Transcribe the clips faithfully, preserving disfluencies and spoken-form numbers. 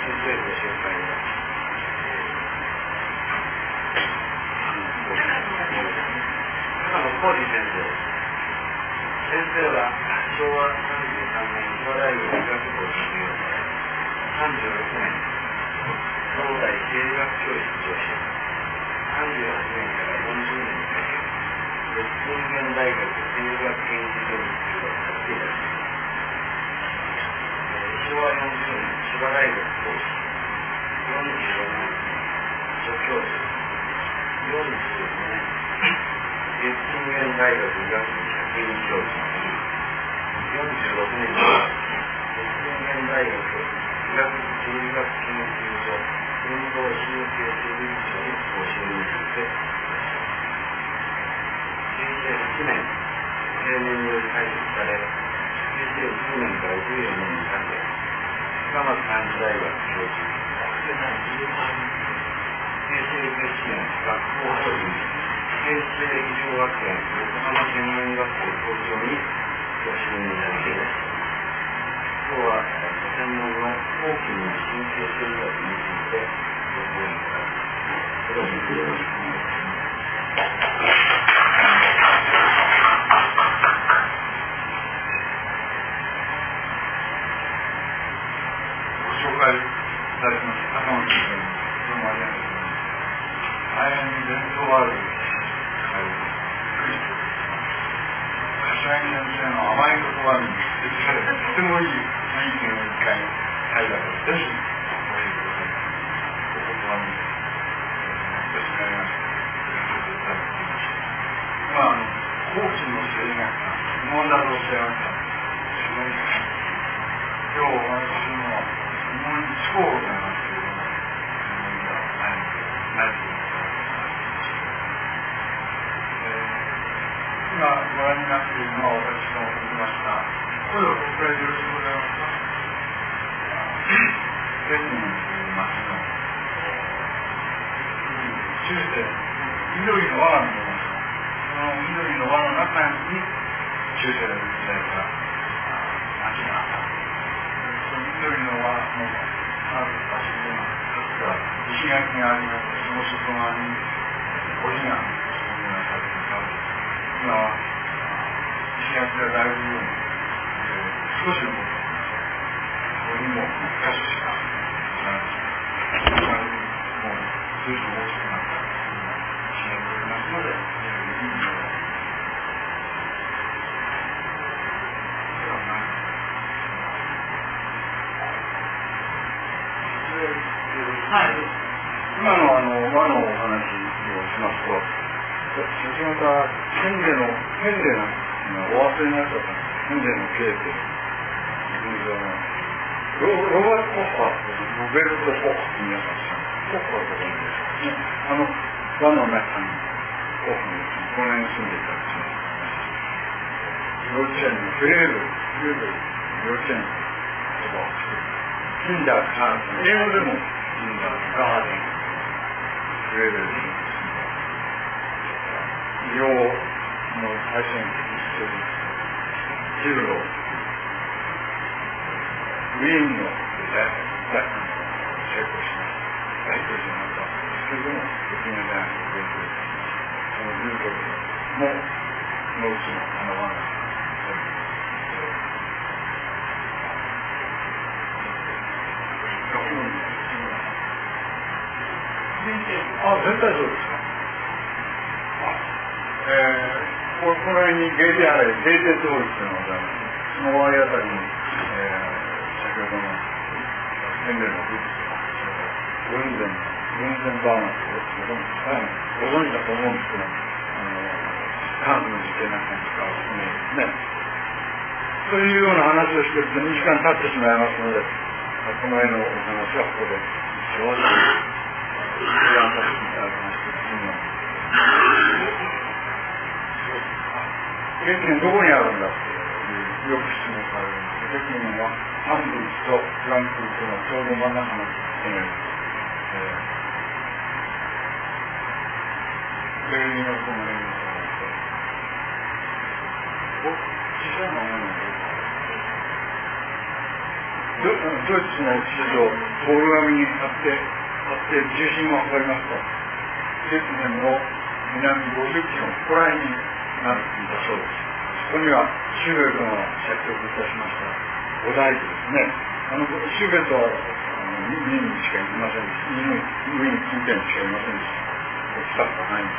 生ご紹介を高野浩二先生。先生は昭和さんじゅうさんねん千葉大学医学部を卒業さんじゅうろくねん東大生理学教室教師さんじゅうはちねんからよんじゅうねんにかけロッテンゲン大学生理学研究所に就学されていらっしゃいます。昭和よんじゅうねん千葉大学講師よんじゅうよねん助教授よんじゅうごねんロッテンゲン大学医学部客員教授よんじゅうろくねんにはロッテンゲン大学医学部生理学研究所運動神経生理学にご就任されて平成はちねん定年により退職され平成じゅうねんからじゅうよねんにかけ高松漢字大学教授平成じゅうななねん学校法人平成医療学園横浜専門学校校長にご就任されています。今日はご専門の後期の神経生理学についてご講演いただきます。よろしくお願いします。 ご紹介いただきました高野先生、どうもありがとうございます。大変伝統ある柏木先生の甘い言葉に接されてとてもいい雰囲気の一回会だったです。ぜひおいでください。お言葉に私がありましていただきました。今あの後期の生理学が不問だとおっしゃいました。今日私も日本に思考をございますけれども、日本ではないないということが今ご覧になっているのは私の送りました。これは国会でよろしくございますか。ベニンという町の中世緑の輪が見えます。その緑の輪の中に中世の時代から町があった。その緑の輪のある場所にはかつては石垣がありまして、その外側に堀がそこになされていたんです。今は石垣がだいぶ、えー、少し残っています。そこにもいっか所しかないです。もう随分大きくなった石垣がありますので、いい匂いがではない。はい。今のあの和のお話をしますと、先ほどヘンレのヘンレがお忘れになったヘンレのケーキロロバート・コッハロベルト・コッハって皆さん知らないコッハとかですね。あの輪の中にコッハのごねん住んでいたりします。幼稚園のフレールフレール幼稚園とかを作るキンダーガーデン、英語でもキンダーガーデンフレールです医療の対戦しているジルロウィーンの大成功しました大教授になったんですけれども、別名大学の勉強です。そのジルロウものうちのあの輪があ、全体そうですか。えー、こ, この辺にゲーテあれ、ゲーテ通りっていうのがございます。その終わりあたりに、えー、先ほどのヘンレのブックとか、それからグンゼン、グンゼンバーナーとか、大変ご存知だと思うんですけど、あの、科学の実験なんかに使う船ですね。そういうような話をしてるとにじかん経ってしまいますので、この絵のお話はここで一応、提案させていただきまして、次の。北京どこにあるんだってよく質問されるんです。北京はハンブルクとフランクフルトのちょうど真ん中の国です。ベルリンのこの辺にあって、小さなものでドイツの地上、 ポール紙に貼って貼って重心を測りますと雪面の南ごじゅっキロここら辺になるんだそうです。そこにはシューベルトが作曲いたしました五大工ですね。あのシューベルトはににんしかいませんでした。ににんに近辺しかいませんでした。スタッフがないんです。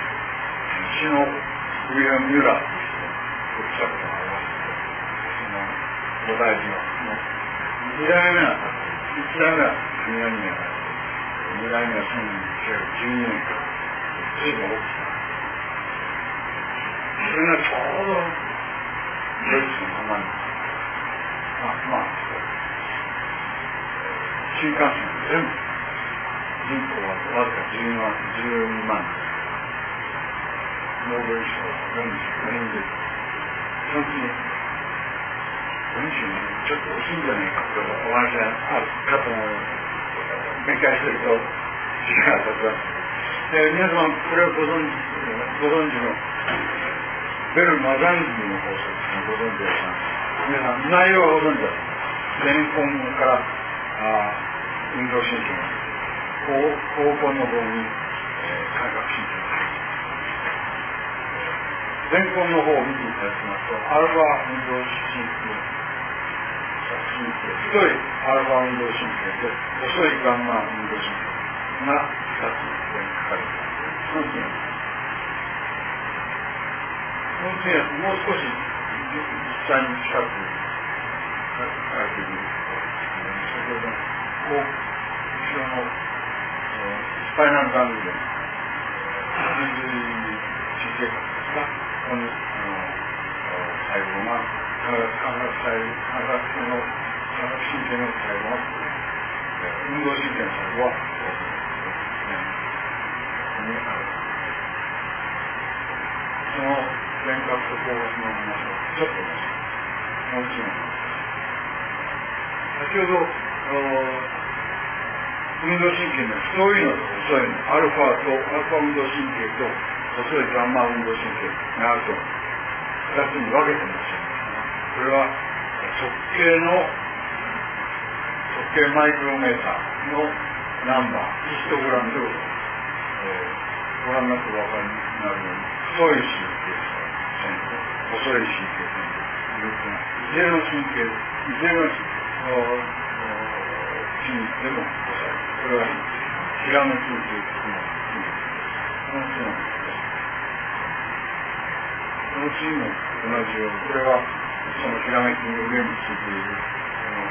詩のウィリアム・ミュラーという人が来たことがありますので、その五大工のに代目は一代目は国がに年がに代目はせんきゅうひゃくじゅうにねんから随分大きなそれがちょうどドイツの浜にあまあ新幹線全部人口はわずかじゅうにまんノーベル賞よんじゅうごにんでそのうちによんじゅうねんちょっと惜しいんじゃないかとお話がある方の弁解してると時間が経ちます。で皆様これをご存知ご存知のベル・マザンギの法則ご存知ですか。皆さん内容はご存知だと思います。前根からあ運動神経が後根の方に、えー、感覚神経が入って前根の方を見ていただきますとアルファ運動神経神経太いアルファ運動神経と細いガンマ運動神経がふたつに書かれています。その次はその次はもう少し実際に近く書かれている先ほどの後ろのスパイナルガングリオン脊髄神経核ですかここに細胞が感覚細胞感覚の感覚神経の細胞が運動神経の細胞はここにある。その前核と後核の話をちょっともう一度先ほど運動神経の太いのと細いのアルファとアルファ運動神経と細いガンマ運動神経があるとふたつに分けてますよね。これは直径の直径マイクロメーターのナンバーヒストグラムで、えー、ご覧になってお分かりになるように太い神経線と細い神経線というのはいずれの神経いずれの筋肉でも細い。これはひらめきということの筋肉です。この次のこの次も同じようにこれはそのひらめきの上についているこの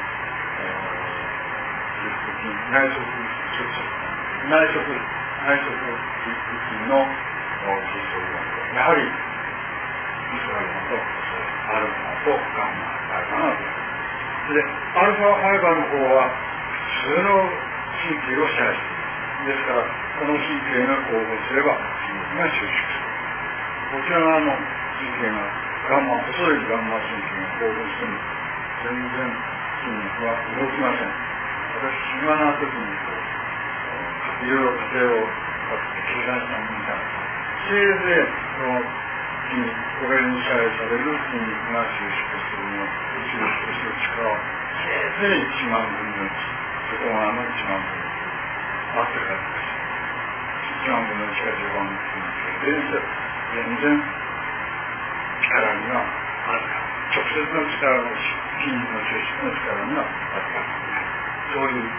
内側内側内側筋の基礎がやはり基礎があるのとアルファとガンマアルファがある。でアルファファイバーの方は普通の神経を支配している。ですからこの神経が興奮すれば筋肉が収縮する。こちら側の神経がガンマ細いガンマ神経が興奮しても全然筋肉は動きません。私暇な時にこういろいろ過程を計算したものみたいなせいぜいこの筋肉これに支配される筋肉が収縮するの収縮する力はせいぜいいちまんぶんのいち外側のいちまんぶんのいちあってからですいちまんぶんのいちかじゅうばんの筋肉全然力にはあるか直接の力の筋肉の収縮の力にはあるかそういうものです。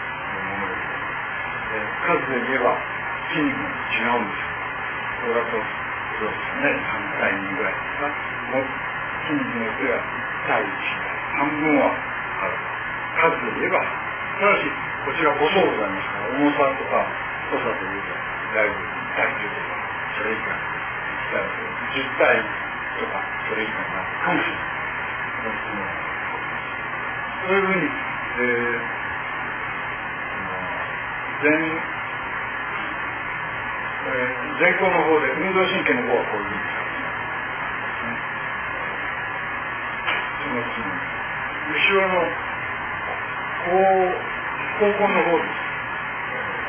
数で言えば筋肉も違うんです。これだとそうですねさんたいにぐらいですかもう筋肉によってはいちたいいち半分はある数で言えばただしこちら細うございますから重さとか太さというとだいぶ体重とかそれ以下じゅったいとかそれ以下になるかもしれない。そういうふうに、えー前, えー、前方の方で運動神経の方はこういうふうに使っています。その次後ろの後後根の方です。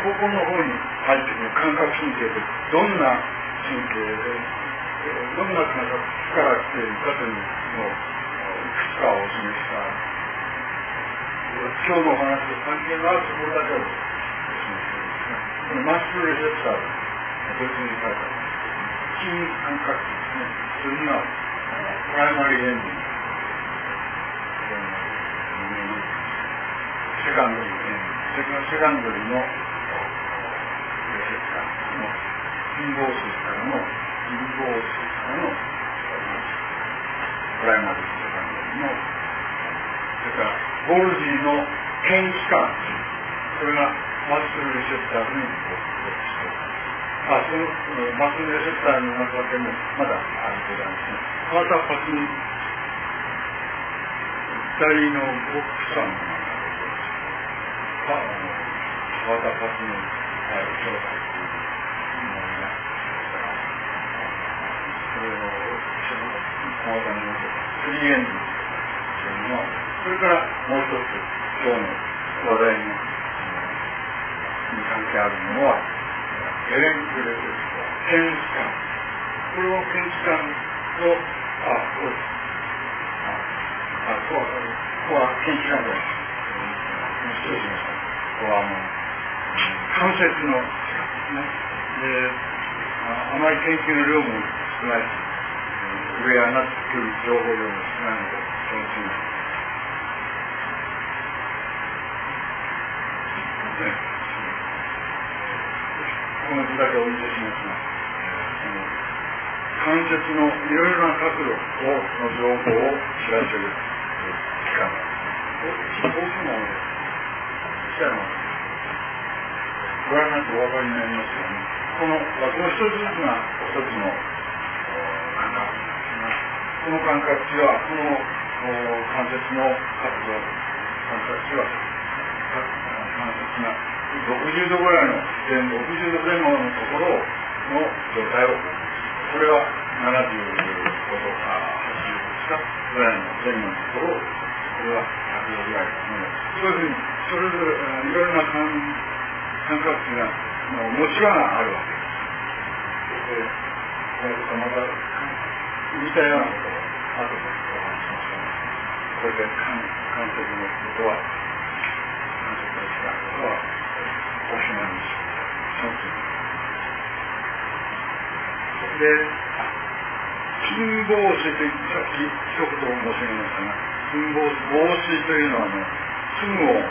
後根の方に入ってくる感覚神経でどんな神経でどんな感覚から来ているかというのをいくつかお示しした今日のお話と関係のあるところだけをこのマッスルレセプターが別に書いてある筋感覚ですね。それにはプライマリーエンジン、セカンドリーエンジン、セカンドリーのレセプターの心房筋からの心房筋からのプライマリーセカンドリーの、それからゴルジーの検知管、それがマッスルレセプターに属している。あ、そのマッスルレセプターの中でもまだあるございますね。またパスに左のボックさんの中でまたパスにある兄弟というものがそれをそのまたにスリーエンジンというのは、それからもう一つ今日の話題のに関係あるものはエレンクレセプター、検視官。これを検視官と、あ、こうです。あ、ここは、ここは検視官です。失礼しました。ここはもう、関節の視覚ですね。で、あ、あまり研究の量も少ないし、上上がってくる情報量も少ないので、研究ね。この図だけお見せしますが、関節のいろいろな角度をの情報を知らせる機関なんですね。大きなので、実際のご覧になってお分かりになりますよね。この、この一つずつが一つの感覚ですが、この感覚値は、この関節の角度、感覚値は、関節がろくじゅうどぐらいの前後、ろくじゅうど前後のところの状態を、これはななじゅうごどかはちじゅうどですかぐらいの前後のところを、これはひゃくどぐらいのもの。そういうふうに、それぞれいろいろな感覚値が、持ち場があるわけです。で、また似たようなことを後でお話しますが、これで関節のことは、関節の違うことは、おしまいにします。で、心房子といってさっき一言申し上げましたが、心房子、房子というのはね、筋を、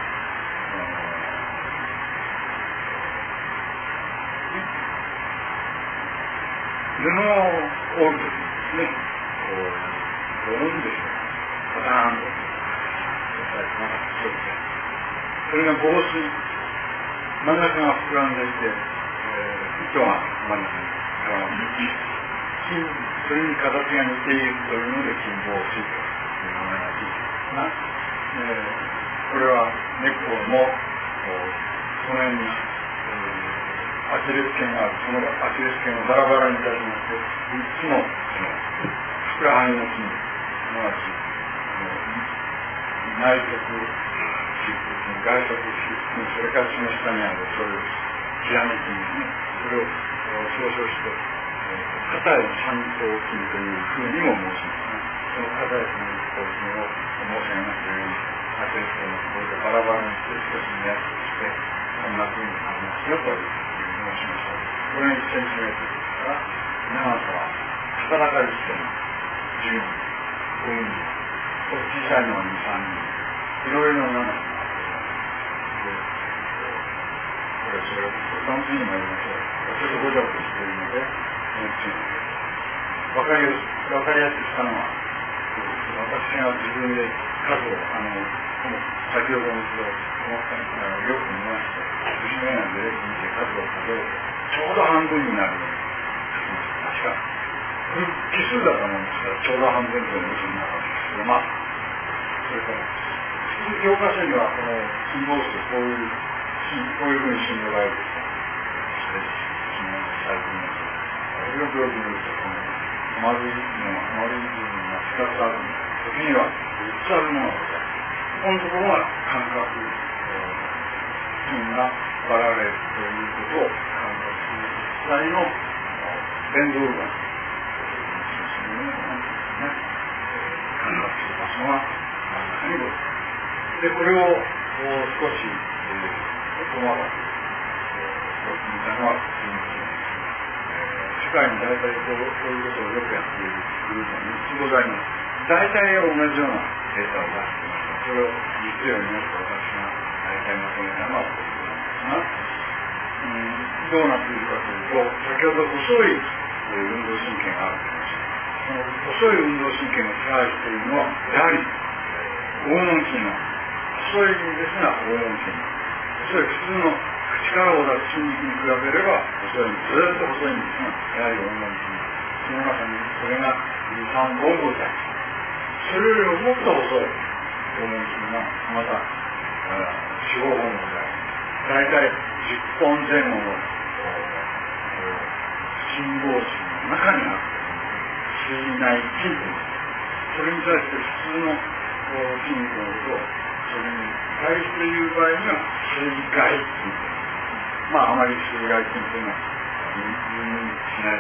布を折るときですね、こう、折るんでしょう。パターンと。それが房子。真ん中が膨らんでいて、えー、糸が真ん中に絡まっていて、それに形が似ているというので心房子という名前がついていますが、えー、これは猫のその辺に、えー、アキレス腱がある。そのアキレス腱をバラバラにいたしまして、みっつのそのふくらはぎの筋肉、すなわち内側外側皮膚、それからその下にあるそれを極めてですね、それを総称して、肩への三頭筋というふうにも申しますが、その肩への三頭筋を申し上げましたように、アキレス腱のところでバラバラにして少し目安として、こんなふうにありますよというふうに申しました。これがいちセンチメートルですから、長さは肩高いしてじゅうミリ、ごミリ、小さいのはに、さんミリ、いろいろな長さ。これ、それ、単純にもやりましょう。ちょっとごちゃごちゃしているので、わかりやすわかりやすくしたのは、私が自分で数を、あの、先ほどの図を思ったのがよく見まして、自分がで見て数を数えると、ちょうど半分になるように書きました。確か、これ奇数だと思うんですから、ちょうど半分というのになるわけですけど、まあ、それから、教科書にはこの心房子こういう、こういうふうに診療があるんですが、診療されています。よくよく見ると、この丸いの丸い部分がふたつあるんです。時にはみっつあるものがございます。このところが感覚筋がバラれるということを感覚する実際の伝導が感覚する場所が真ん中にございます。 でこれを少し、えー、細かく見たのは世界に大体こういうことをよくやっているグループがみっつございます。大体同じようなデータを出しています。それを実用によって私が大体まとめたのはこういうことなんですが、うん、どうなっているかというと、先ほど細い運動神経があると言いました。その細い運動神経が支配しているのはやはり黄門筋の細いですが黄門筋、細い普通の口からを出す筋肉に比べれば細い、ずっと細いんですが、やはり黄門筋、その中にこれがに、さんぼんございます。それよりももっと細い黄門筋がまたよん、ごほんございます。大体じゅっぽんぜん後の心房筋の中にある水内筋という、それに対して普通の筋肉のことを、それに対して言う場合には水外筋、まああまり水外筋というのは入院しない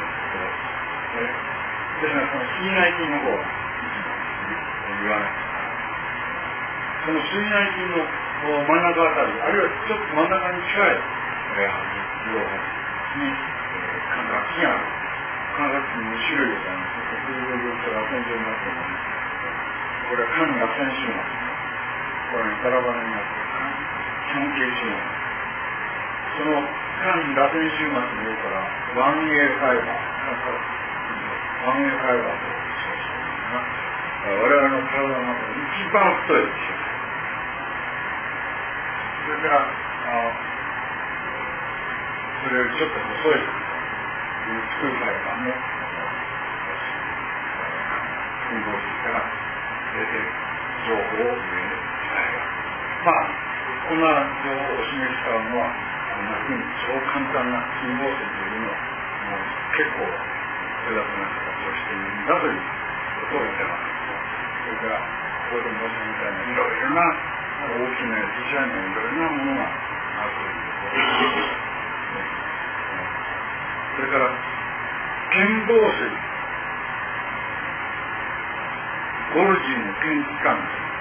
ことですが、その水内筋の方は言わない。その水内筋の真ん中あたり、あるいはちょっと真ん中に近い両方に感覚筋がある。感覚筋にに種類ございます。これは線状になっています。これは肝螺旋終末、これはバラバラになっている肝系終末。その肝螺旋終末の上からワンエーファイバー、ワンエーファイバーと称していますが、我々の体の中で一番太いですよ。それからそれよりちょっと細い太いファイバーも運動室から出て情報を上に伝える。まあこんな情報をお示し使うのはこんなふうに超簡単な心房線というのはもう結構複雑な形をしているんだということを言ってます。それからここで申し上げたようないろいろな大きな小さいのいろいろなものがあるということです。それから腱紡錘、ゴルジーの腱器官という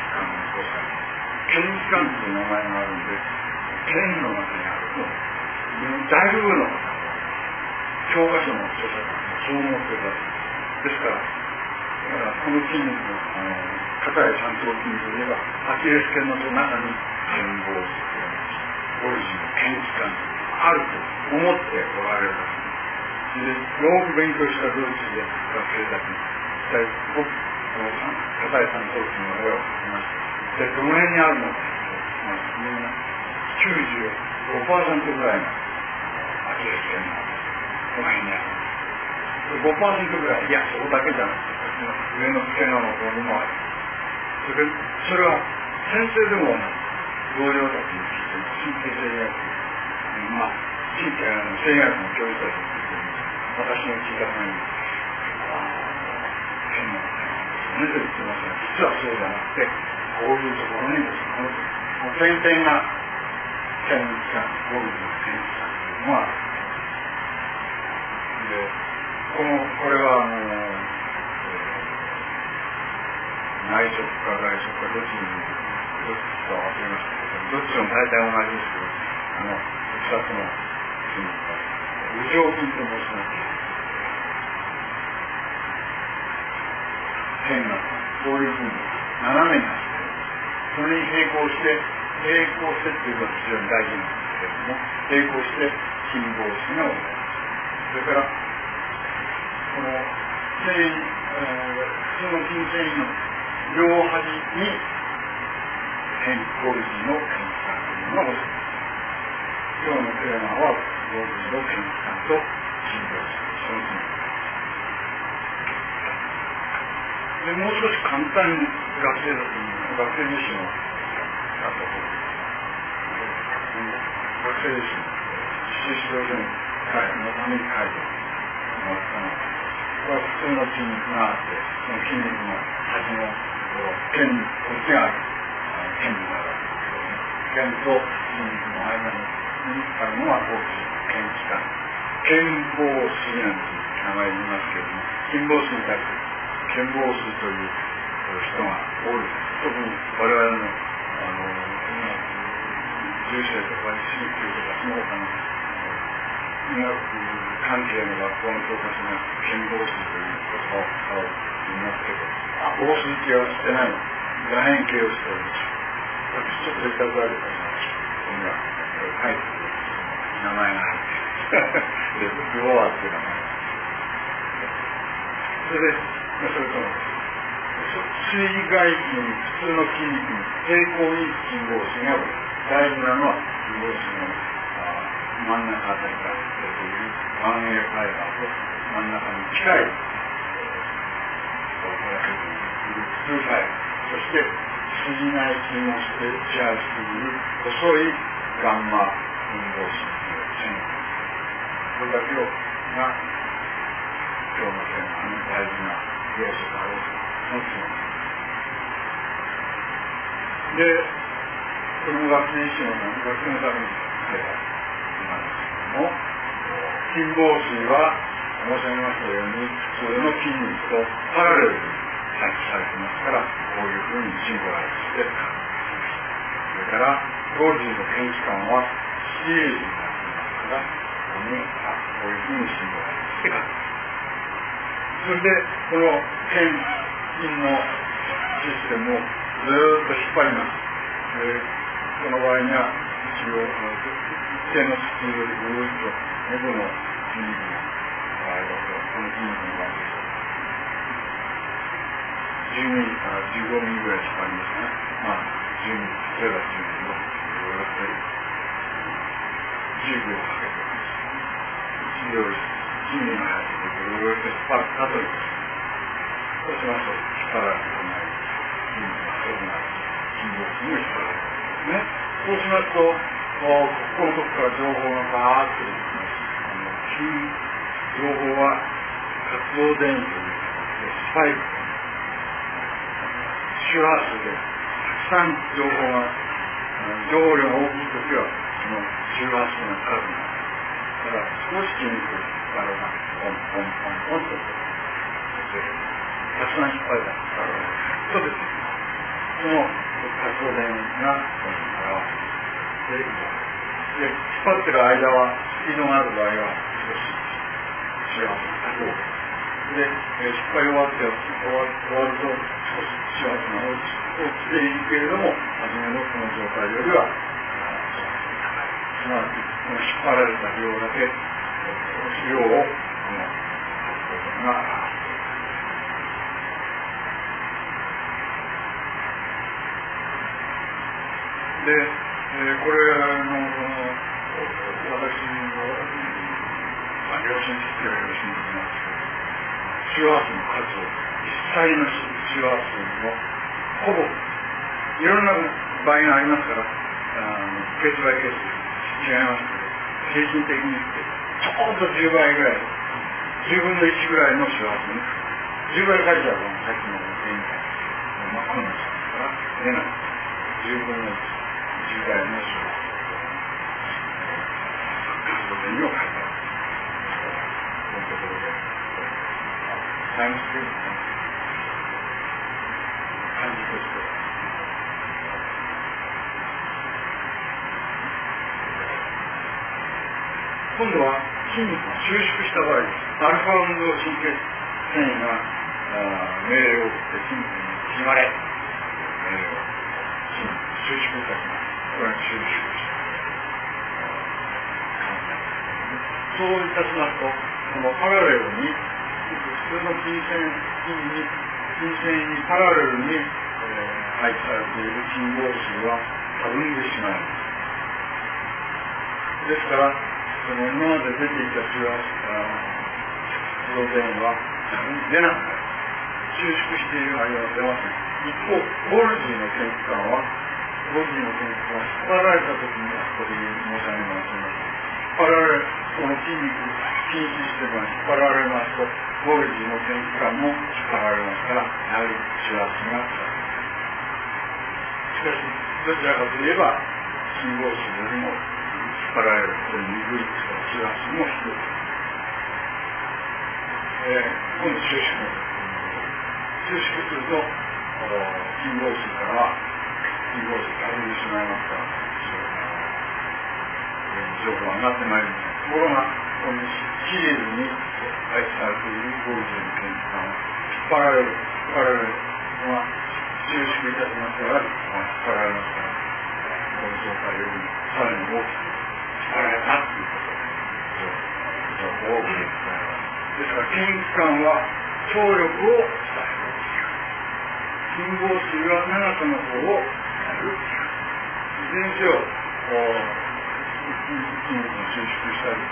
腱器官という名前があるんで、腱の中にあると大部分の方、教科書の著者がそう思ってるわけです。ですからこの筋肉の肩や三頭筋といえばアキレス腱の中に腱紡錘、ゴルジーの腱器官があると思っておられるわけです。でよく勉強したドイツで学生たちに一体僕硬い三頭筋の上を聞きました。一体どの辺にあるのか、まあ、みんなきゅうじゅうごパーセントぐらいのアキレス腱のこの辺にある。ごパーセントぐらい、いやそこだけじゃなくて上の付け根の方にもある。それそれは先生でも同僚たちに聞いて神経生理学、まあ神経の生理学の教授たちに私の聞いた範囲に変なのねと言ってますが、実はそうじゃなくて、こういうところにですね、この点々が腱器官、ゴルジの腱器官というのがある。で、このこれはあの、内職か外職かどっちにどっちか忘れましたけど、どっちも大体同じですけど、あのふたつの筋肉が右上筋と申します。線がこういうふうに斜めになって、それに並行して並行してっていうのは非常に大事なんですけれども、並行して心房子がございます。それからこの繊維、えー、普通の筋繊維の両端にゴルジの腱器官というのがございます。今日のテーマはゴルジの腱器官と心房子、その筋肉で、もう少し簡単に学生だと学生自身をあと学生自身実習指導所にのために書いてもらったのは、これは普通の筋肉があって、その筋肉の端の腱、こっちが腱になるわけです。腱と筋肉の間にあるのはこう腱器官、腱紡錘なんて名前言いますけれども、筋紡錘に対して腱紡錘という人が多い。特に我々の重生とか私立とかその他の医学関係の学校の教科書には健忘水という言葉を使うと言いますけど、あ、紡水系はしてないの。楕円形をしております。私ちょっといたずらでここには書いてくる名前が入っている。で、ルオアっていう名前。それで、それとも水外筋、普通の筋肉に平行に筋合水が大事なのは筋合水の真ん中あたりから出ているワンエーファイバーと真ん中に近いツーファイバー、そして筋内筋をして支配している細いガンマ運動神経線、これだけをが今日のテーマの大事な要素だろうと思っています。で、この学生師の学生のために書いたの筋紡錘は申し上げましたように普通の筋肉とパラレルに配置されていますから、こういうふうにシンボライズして書く。それからゴールジーの検知管はシリーズになっていますから、ここにこういうふうにシンボライズして書く。それでこの検筋のシステムをずーっと引っ張ります。でこの場合には一応一定のスピードでぐーっと喉の筋肉の場合だとこの筋肉の場合ですじゅうミリからじゅうごミリぐらい引っ張りますね。まあじゅうミリ、例えばじゅうミリをぐーっとじゅうびょうかけていちびょうじゅうミリの速さでぐーっと引っ張ったという。そうしますと引っ張られてこない筋肉が太くなる筋肉にも引っ張られるんですね。そうしますとここのとこから情報がバーッと出てきます。あの情報は活動電位というスパイク周波数でたくさん情報が情報量が大きいときはその周波数が高くなる。だから少し筋肉がポンポンポンポンとたくさん引っ張り出すからそうです。その活動電がここに表れています。で、引っ張ってる間はスピードがある場合は少し周波数が高くで、引っ張り終わって終わ終わると少し周波数が落ちているけれども、初めのこの状態よりはすなわちこの引っ張られた量だけ量をこの活動電が表す。で、えー、これのこの私のまあ良心的では良心的なんですけど、周波数の数を実際の周波数のほぼいろんな場合がありますから、ケースバイケース違いますけど、平均的に言ってちょうどじゅうばいぐらい、じゅうぶんのいちぐらいの周波数にじゅうばい書いちゃうとさっきの例みたいに真っ赤になっちゃうから出ない。じゅうぶんのいちじゅうばいの周波数活動電位を書いてある。このところでタイムスケールの感じとして今度は筋肉が収縮した場合です。アルファ運動神経繊維が命令を送って筋肉に決まれ命令を収縮いたします。これは収縮したそういたしますと、このパラレルに普通の筋線筋に筋線にパラレルに、えー、配置されている筋合水はたるんでしまいます。ですからその今まで出ていた周波数活動電位は出なくなる。収縮している間は出ません。一方ゴルジーの検知管はゴルジーの検知管は引っ張られた時にあそこで申し上げますが、引っ張られこの筋肉筋システムが引っ張られますとゴルジーの検知管も引っ張られますから、やはり周波数が高い。しかしどちらかといえば筋合水よりも引っ張られるという鈍い周波数も低い。えー、今度収縮収縮すると筋合水からは筋合水がたるんでしまいますから、 情報が上がってまいります。ところが、このシリーズに配置されているゴールドの研究官は引っ張られる、引っ張られるのは、収縮いたしましたが、引っ張られますから、この状態よりもさらに大きく引っ張られたということを、情報を受け伝えます。ですから、研究官は聴力を伝える。信号数は長さの方を伝える。いずれにせよ、筋肉を収縮したり、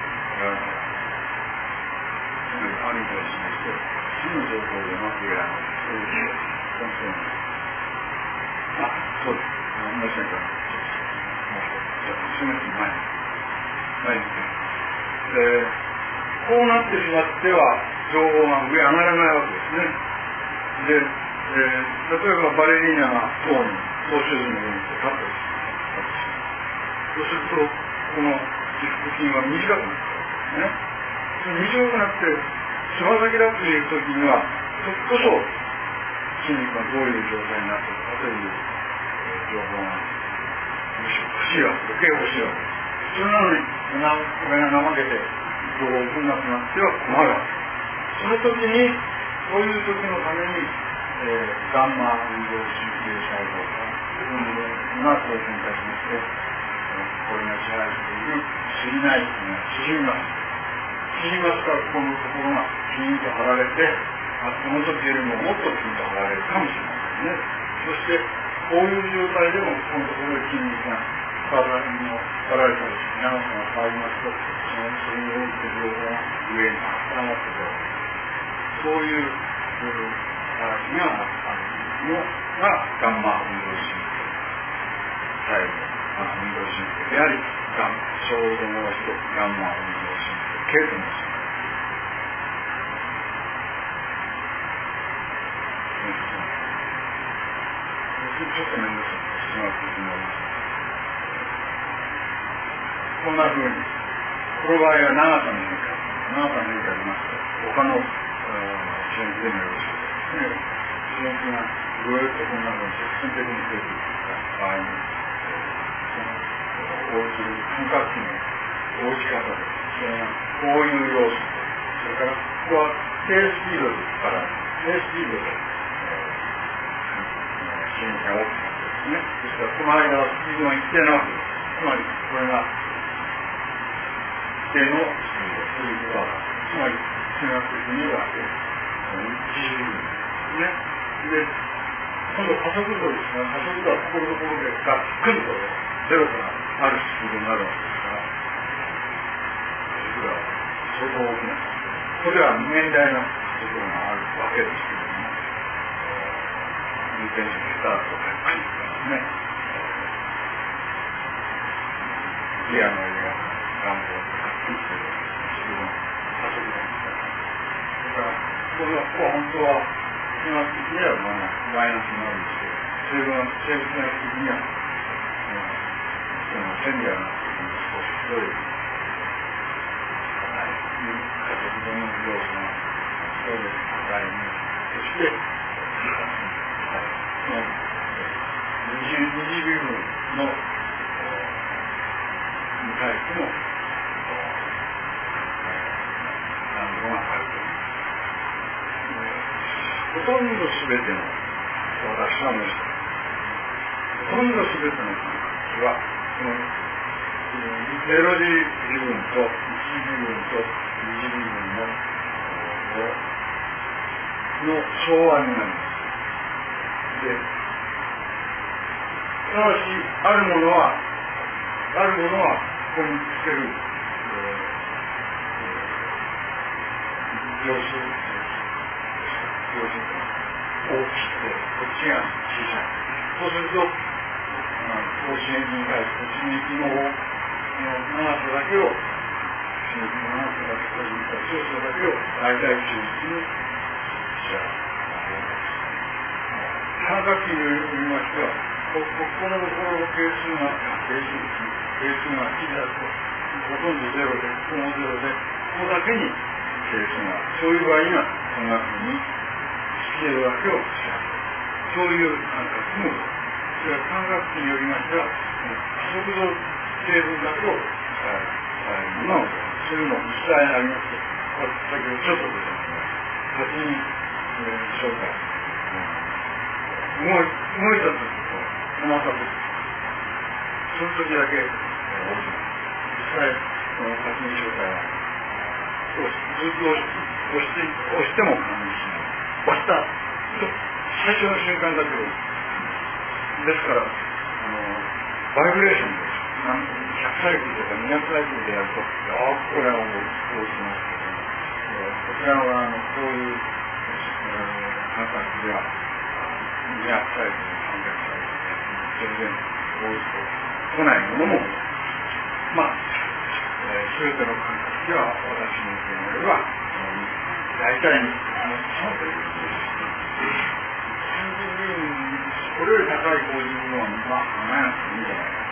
アミを示して、死の情報でうまくやらない。そういう本当に。あ、そうです。申し訳ない。すみません、前に。前に。えー、こうなってしまっては、情報が上上がらないわけですね。で、えー、例えばバレリーナが塔に、塔手術の上に立ってしまう。そうすると、この自腹筋は短くなってるんですね。短くなって、つま先だというときには、そこそ筋肉がどういう状態になっているかという、えー、情報がむしろ欲しいわけ、余計欲しいわけです。それなのに、これが怠けて、情報を送らなくなっては困るわけです。その時に、そういう時のために、えー、ガンマ運動神経細胞が、運動が当選いたしまして、これが支配している筋内筋が縮みます。縮みますから、ここのところがピンと張られて、あこの時よりももっとピンと張られるかもしれませんね。そして、こういう状態でも、このところで筋肉が張られたりして、長さが変わりますと、そのそれに応じて情報が上に上がってくる。そういう話があるのが、ガンマ運動神経細胞、運動神経であり、小動の人、ガンマ運動神経。ケースのしちょっと面倒くさいしまってしまいます。こんな風に、この場合は長さの変化、長さの変化にますと、他の刺激でもよろしいですね。刺激がぐーっとこんな風に直線的に増えていった場合に、その応じる感覚器の応じ方です。それがこういう要素、それからここは低スピードから、低スピードで、刺激が大きくなってですね。ですから、この間はスピードが一定なわけです。つまり、これが一定のスピードということは、つまり、数学的には、一時分ですね。で、今度加速度ですが、加速度はここのところでガックンとゼロからあるスピードになるわけですから、相当大きな、ここでは無限大なところがあるわけですけれども、運転手のスタートがゆっくりですね。ギアの上が願望でかっこいいという自分の加速度ですから。だから、これは、ここは本当は、数学的にはマイナスになるんですけど、生物生物学的には、その線ではなくて、少し広い。加速度の要素がそうです高いに、そして、二次部分のに対しても難度があるという。ほとんど全ての私は申した。ほとんど全ての感覚は、このゼロ次部分といち次部分と二次部分のの調和になります。で、ただし、あるものは、あるものは、ここにつける、秒数、秒数が大きくて、こっちが小さい。そうすると、甲子園に対して、刺激の長さだけを、刺激の長さだけというか、少数だけを大体中心にしちゃう。感覚器によりましては、ここのところの係数が、係数係数が小さく、ほとんどゼロで、ここもゼロで、ここだけに係数が、そういう場合には、感覚器にスケールだけをしちゃう。そういう感覚も、それは感覚器によりましては、加速度成分だけを使える。 いのそういうの実際にあります。先ほどちょっと出たのがはちにん紹介、動い動いた時と止まった時、その時だけ落ちます。実際このはちにん紹介はずっと押して押しても感じしない。押した最初の瞬間だけど、ですからあのバイブレーションです。ひゃくサイクルとかにひゃくサイクルでやると、ああこれはもうこうしますけど、こちらはあのこういう、えー、感覚ではにひゃくサイクル、さんびゃくサイクルで全然こういうと来ないものも、まあ、えー、全ての感覚では私の意見では大体にそうということです。これより高い工事部分はまあ考えなくていいんじゃないか。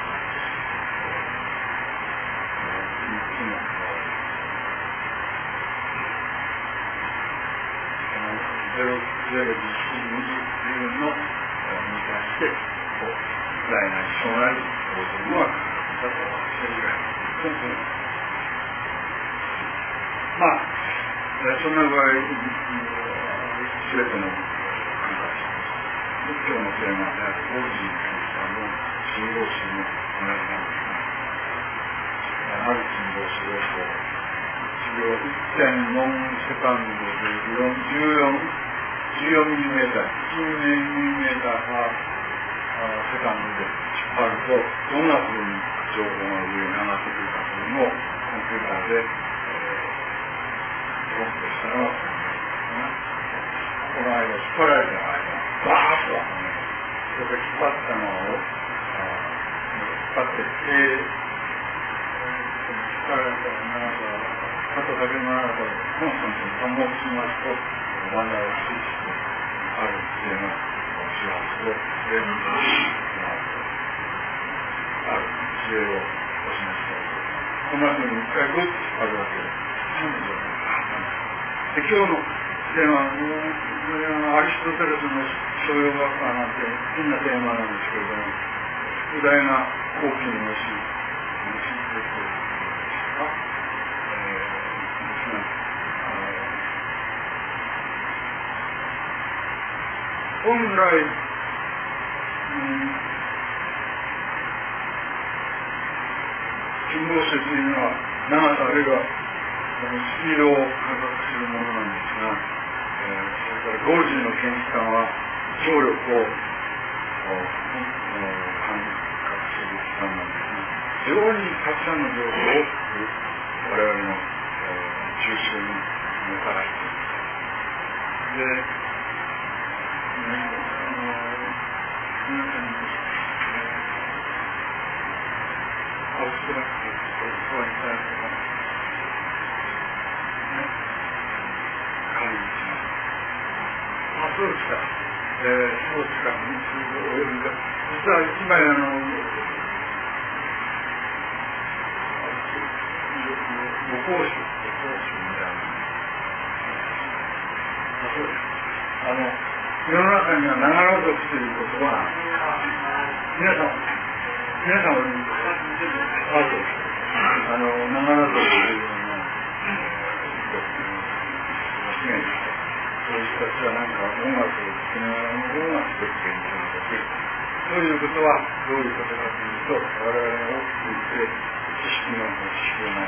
ゼロ、ゼロ、にじゅうのに対して、大なり小なり、こういうのはだとしてるぐらいですね。まあ、そんな具合、すべての感覚者、仏教のテーマであるオリジンさんの信号心も同じなんですが、ある信号心をこう、いってんよんセカンドでじゅうよんミリメーター、いちミリメーターがセカンドで引っ張ると、どんな風に情報が上に上がってくるかというのをコンピューターで、えー、ロックしたらわかりますね。この間、引っ張られた間、バーッとわかります。それで引っ張ったのを、引っ張ってきて、引っ張られたのが、あとだけの中でコンスタントに保ちますと、だんだん落ちてきて、ある一定の周波数を全部、ある一例をお示ししたいと。こんな風に一回グッと引っ張るわけで、全部じゃない。で、今日のテーマは、アリストテレスの商用学科なんて変なテーマなんですけれども、偉大な好奇の虫、虫っていうか、本来、うん、信号数というのは長さあるいはスピードを観測するものなんですが、えー、それからゴールジーの検視官は張力を観測する機関なんですが、非常にたくさんの情報を我々の、えー、中枢にもたらしています。で皆さんにアウストラクトとそういったやつが管理します。あ、そうですか。えー、そうですか。お呼びか。実は一枚あの、ご講師、ご講師みたいな。あ、そうです。あの、世の中には長野族ということは、皆さん、皆さんは、あ、そうです。あの、長野族というのは、間違いなく、そういう人たちはなんか音楽を聴きながらも音楽として勉強ができる。ということは、どういうことかというと、我々が大きく言って、知識の知識がない。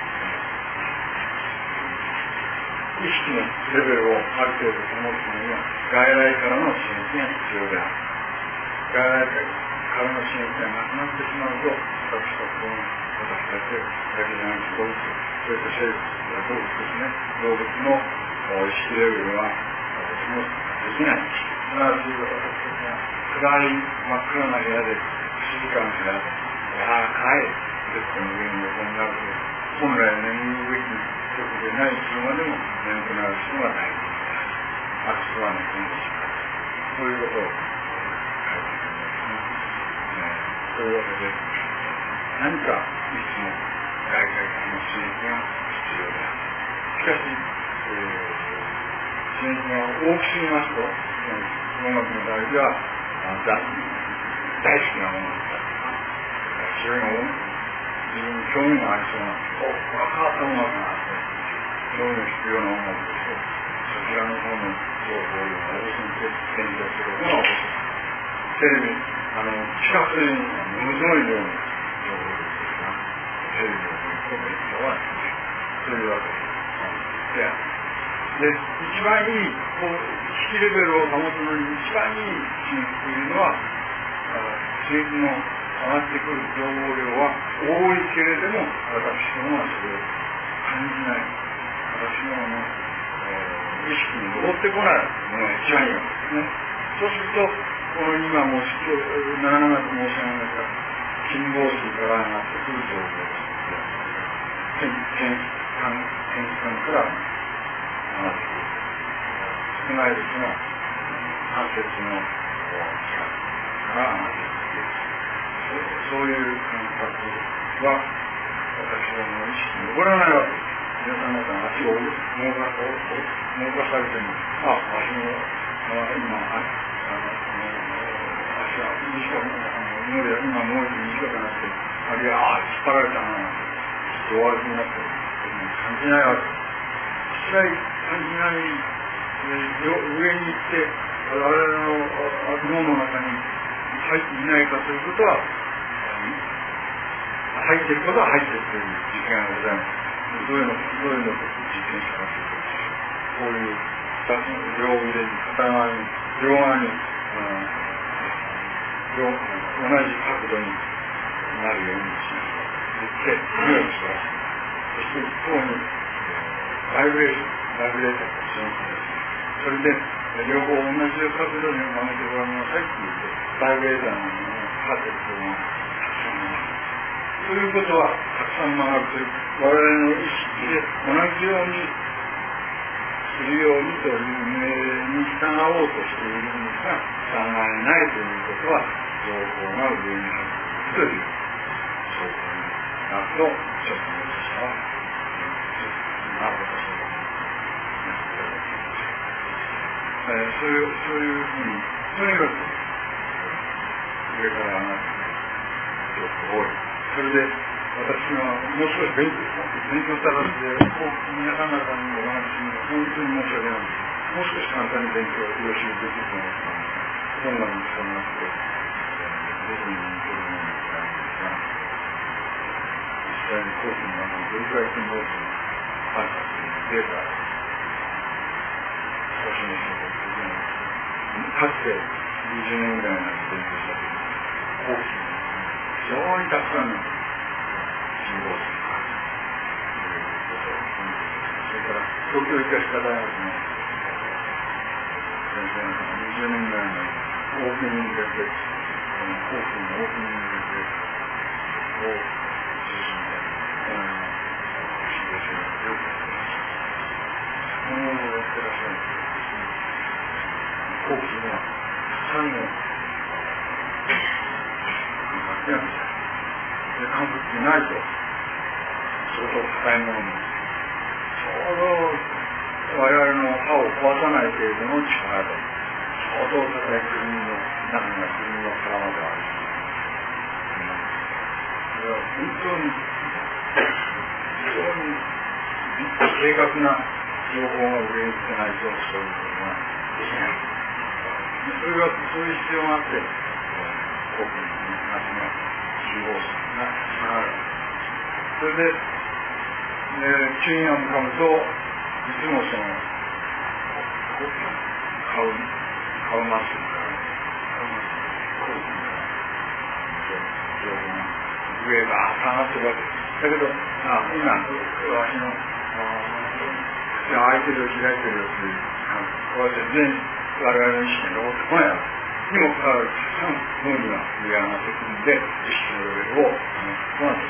意識のレベルをある程度保つのには外来からの支援が必要である。外来からの支援がなくなってしまうと、私たちの私たちだけじゃなく動物、それと生物や動物ですね、動物の意識レベルはそのできない。すなわち私たちが暗い真っ暗な部屋で静かな部屋で柔らかいベッドの上に横になると、本来眠るべきということでない人までも眠くなる人が大事である人は寝込んでしまう。そういうことを書いているんですね。というわけで、何かいつも外界からの刺激が必要である。しかし、えー、刺激が大きすぎますと、音楽の場合では大好きなものだったりとか、それが自分に興味がありそうな、お、これは変わった音楽があって興味を引くような音楽でしょう。そちらの方の情報を大きに勉強するのがテレビ、あの近くにものすごい量の情報ですが、テレビを見ると勉強はそういうわけです。で、一番いいこう意識レベルを保つのに一番いい筋肉というのは、水分の上がってくる情報量は多いけれども、私どもはそれを感じない、私どもの、えー、意識に戻ってこないのが一番いいわけですね。そうすると、この今も長々と申し上げました金剛水から上がってくる情報です。天気観から上がってくる。少ないですが、関節の力から上がってくる。そういう感覚は私どもの意識に残らないわけです。皆さん方が足を動かされても、あ、足の今、あの足が短くなって、今動いて短くなって、あるいは、あ、引っ張られたな、弱くなって、感じないわけです。実際感じない、えー、上に行って、我々の脳の中に入っていないかということは、入っていることは入っているという実験がございます。どういうの、どういうのを実験したかというと、こういう両腕に、片側に、両側に、同じ角度になるようにします。で、目をします。そして一方に、バイブレーション、バイブレーターとします。それで、両方同じ角度に曲げてごらんなさいって言って、バイブレーターのカーテンがたくさん曲がる。ということは、たくさん曲がるという、我々の意識で同じようにするようにという命に従おうとしているんですが、従えないということは、情報が上に入っていくという証拠になると、職務者は、なるほど。えー、そういう、そういうふうに、とにかく、上から上がってくる情報が多い。それで、私はもう少し勉強、勉強した形で、皆さん方にお話しするのは本当に申し訳ないんです。もう少し簡単に勉強を予習できると思ったんですが、本が見つかりまして、ぜひにとるものにしたいんですが、実際にコースの中にどれくらい金剛数の反射するデータ、少しの仕事をするのかつてにじゅうねんぐらい前に勉強したときに、コースの非常にたくさんの金剛数があるということを見て、それから東京医科歯科大学の先生方がにじゅうねんぐらい前にオープニングで、コースのオープニングでを中心で、このような指導者がよくやってらっしゃる。このようにやってらっしゃるんです。コースにはたくさんの感覚が見られる。で、感覚がないと相当硬いものに、ちょうど我々の歯を壊さない程度の力で、ちょうど硬い国の中には国の殻まである。それは本当に、非常に正確な情報が上に行ってないと、そういうことができない。それが、そういう必要があって、航空の話が集合するが下がる。それで、えー、チューインガム噛むと、いつもその、買う、買うマスクから、買うマスク、コースから情報が上が下がってるわけです。だけど、あ今、私の、口が開いてるよ、開いてるよという感覚は全然我々の意識に残ってこないわけです。にもかかわらず、たくさん脳には上が上がってくるんで、意識のレベルを上げてこないんです。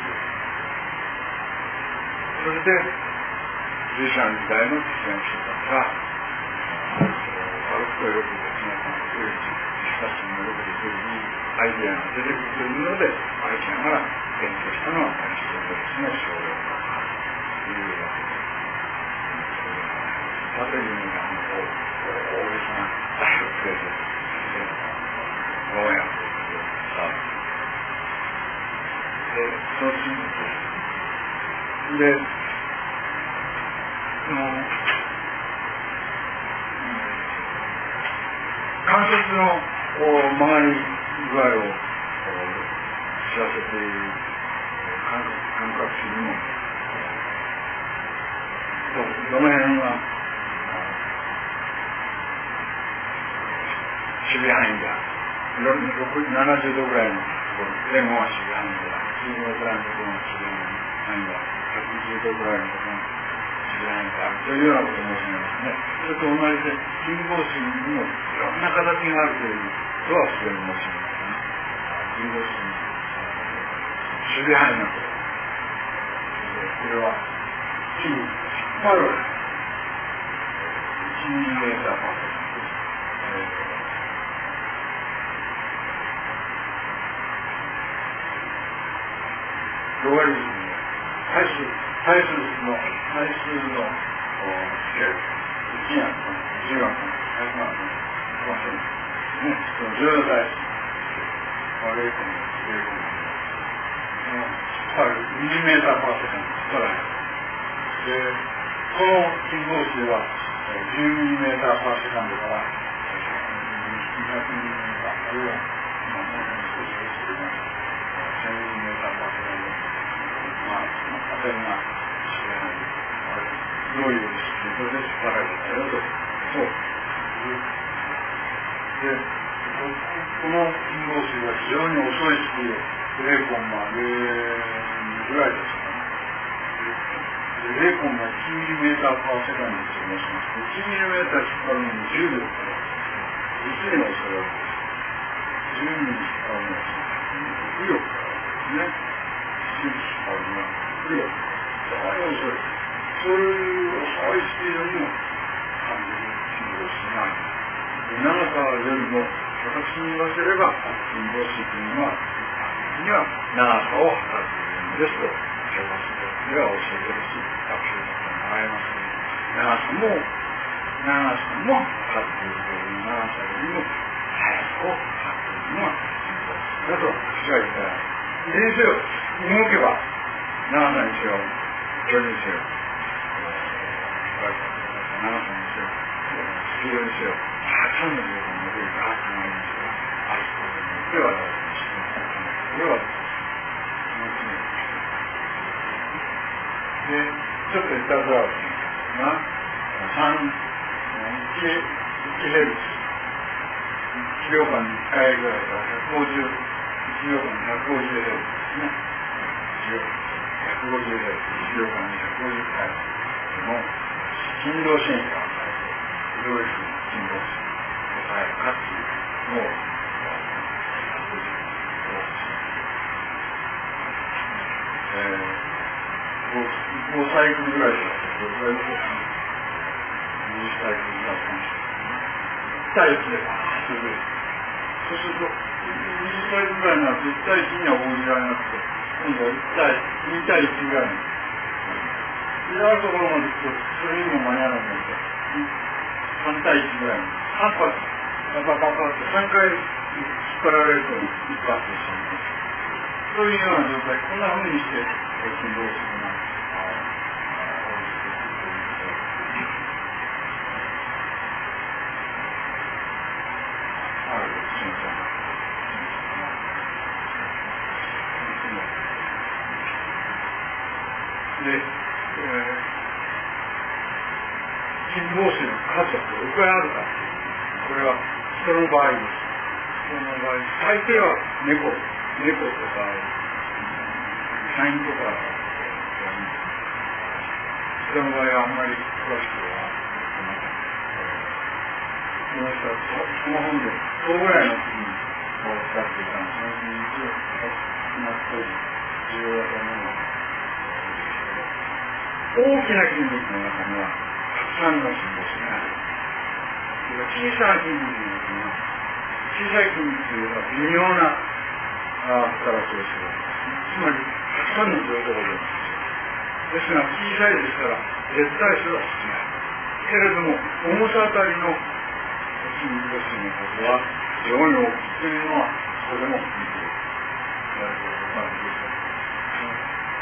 それで、じゅうさん時代の哲学者たちが、あるとよくですね、そういうディスカッションがよくできるアイデアが出てくるというので、愛しながら勉強したのはアリストテレスの奨励だというわけです。それは、縦に見たのを、大げさな大学生で、農薬をさあ、 その金で、その関節の曲がり具合を知らせている感覚値にも、どの辺が守備範囲だ、ななじゅうどぐらいの前後は守備範囲だ、じゅうごぐらいのところの守備範囲だ、ひゃくじゅうどぐらいのところの守備範囲だというようなことを申し上げますね。それと同じで、金剛心にもいろんな形があるということはすでに申し上げましたね。金剛心の守備範囲のこと、これは金引っ張るいちミリメーターパーセントです。ロガリズムの対数、対数の対数のスケール、いちがじゅうがひゃくがパーセントですね。その重要対数、ゼロコンゼロコンのミリメーターパーセントからで、この金剛子ではじゅうミリメーターパーセカンドからにひゃくミリメーター、あるいは今もう少し落ちていますせんミリメーターパーセカンド、まあ、当たりが知れない、どういうスピードで引っ張られたよと、そうで、この金剛子は非常に遅いスピード、ゼロコンマゼロにぐらいですかね。ゼロコンマいちミリメーターパーセカンドと申しますと、いちミリメーター引っ張るのにじゅうびょうから実に遅いわけです。じゅうミリ引っ張るのはろくびょうからですね。いちミリ引っ張るのはろくびょう。非常に遅い。そういう遅いスピードにも感じる金剛子があります。長さよりも私に言わせれば金剛子というのはには長さを測っているんですと小学生では教えてるし、学習だと習いますけど、長さも長さも測っているという長さよりも速さを測っているのが金剛子だと私は言いたい。いずれにせよ動けば長さにせよ距離にせよ長さにせよスピードにせよたくさんの情報が出るから考えますが、あることによってはこれはで、ちょっといたずらをしますが、さん、いちヘルツ、いちびょうかんにいっかいぐらいからひゃくごじゅう、いちびょうかんにひゃくごじゅうヘルツですね。ひゃくごじゅうヘルツ、いちびょうかんにひゃくごじゅっかいの振動進化を与えて、どういうふうに振動する抑えるかっていうのをひゃくごじゅうをえー、ごサイクルぐらいでどれぐらいでしょうかね。にじゅっサイクルぐらいかもしれない。いち対いちでバーッと出る。そうするとにじゅっサイクルぐらいになるといち対いちには応じられなくて、今度はいち対に対いちぐらいにであるところまで行くとそれにも間に合わなくなってさん対いちぐらいにさん発パパパパってさんかい引っ張られるといち発でしまいます。そういうような状態、こんなふうにして振動するがある瞬間がで、えー、振動数の数はどれくらいあるかっていう、これは人の場合です。人の場合、大抵は猫、猫とか、社員とか、人の場合はあんまり詳しくは、この人はこの本でどのぐらいの時にこう使っていたのか、その日に一応なって重要だと思うのですけど、大きな筋肉の中にはたくさんの振動数がある。小さな筋肉の中には小さい筋肉というのは微妙な働きをするわけですね。つまりたくさんの情報が出ます。ですが小さいですから絶対数は少ない。けれども重さあたりの振動数の数は非常に大きいというのはここでも見ていただくことができる。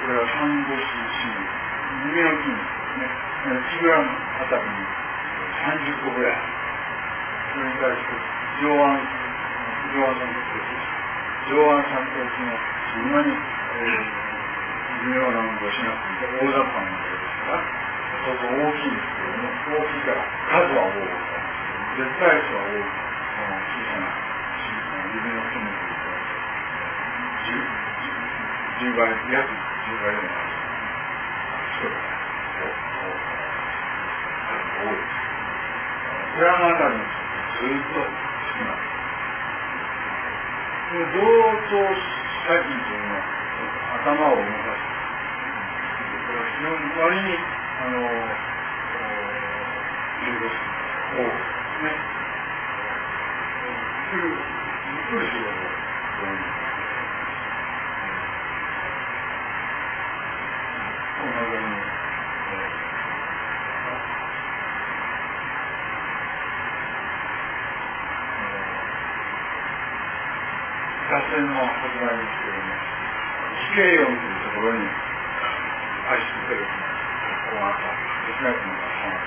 これはさんごし市夢の金ですね。いちグラムあたりにさんじゅっこぐらい。それに対して上腕上腕酸欠上腕酸欠がそんなに、えー、微妙な運動をしなくて大雑把な運動ですから相当大きいんですけれども、大きいから数は多い絶対数は多い小さな指の筋肉とじゅうばい約じゅうばいぐらいの人が多いです。これのあたりにずっと少ない。この同等細菌というのは頭を動かす。これは非常に割にあの有効する。多いですね。ゆっくりゆっくりすることが多い。こんな風に脱線の発売ですけれども、地形音というところに愛している学校があった、哲学の学校があった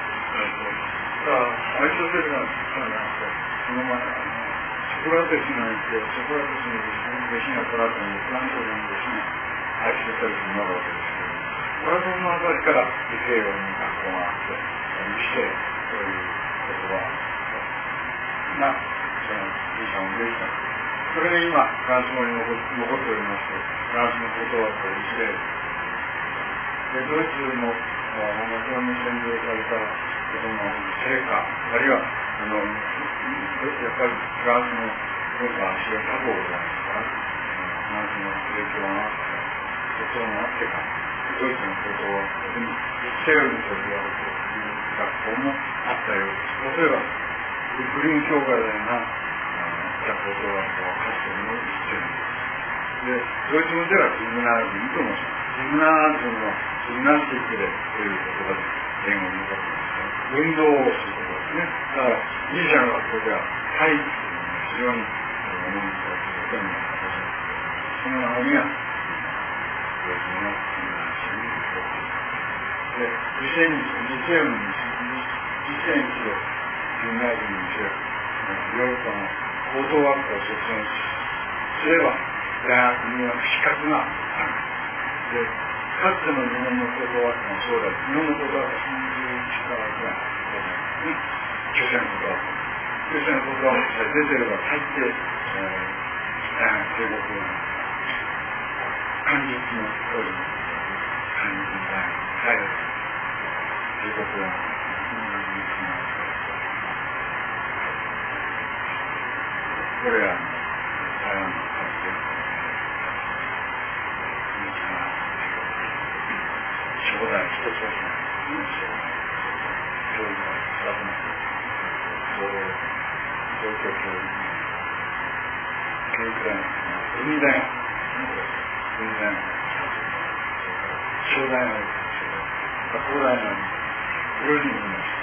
。アリストテレスがそうじゃなくて、その前、ソクラテスがいて、ソクラテスの弟子がプラトンで、プラトンの弟子がアリストテレスになるわけですけれども、プラトンのあたりから地形音の学校があって、して、そういうことが、その理想をできた。それで今、フランス語に残っておりまして、フランスのことはこうして、でドイツの音楽に占領されたことの成果、あるいはあのやっぱりフランスの文化は非常に多忙じゃないですか。フランスの影響があってか、影響があってか、ドイツのことは特にセールと言われている学校もあったようです。例えば、グリーン教会のような学校とはかつての一点で、ドイツ語ではジムナージムと申します。ジムナージムのジムナスティックでという言葉で言語に残っていますね。運動をすることですね。だからギリシャの学校では体育というのが非常に重んじられていることになります。その中身がドイツ語のジムナージムに残っています。で、リセンリセウムにリセンチでジムナージムにせよ、ヨーロッパの高等学校を卒業すれば大学入学資格がある。で、かつての日本の高等学校の将来、日本の高等学校はさんじゅういちからぐらいの巨泉高等学校。巨泉高等学校さえ出てれば大抵、えー、大学帝国の漢字の通りの漢字の大学、大学、帝国のこれは台湾のかつて正代一つ星の正代教育が育てます東京教育教育大学海大学海大学正大学東大学これにいます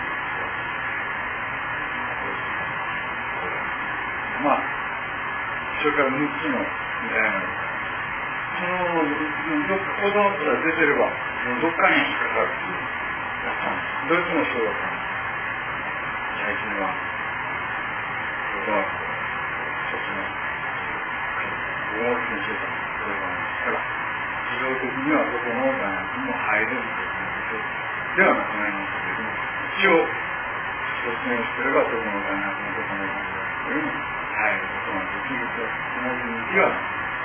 まあ、それからみっつのみたいなそのどっか高等学校が出てればどっかに引っかかるっていうドイツもそうだったんです最近は高等学校卒業合学先生だこれからしたら自動的にはどこの大学にも入れるということではなくなりますけれども一応卒業してればどこの大学もどこの大学にも入ることができると同じには、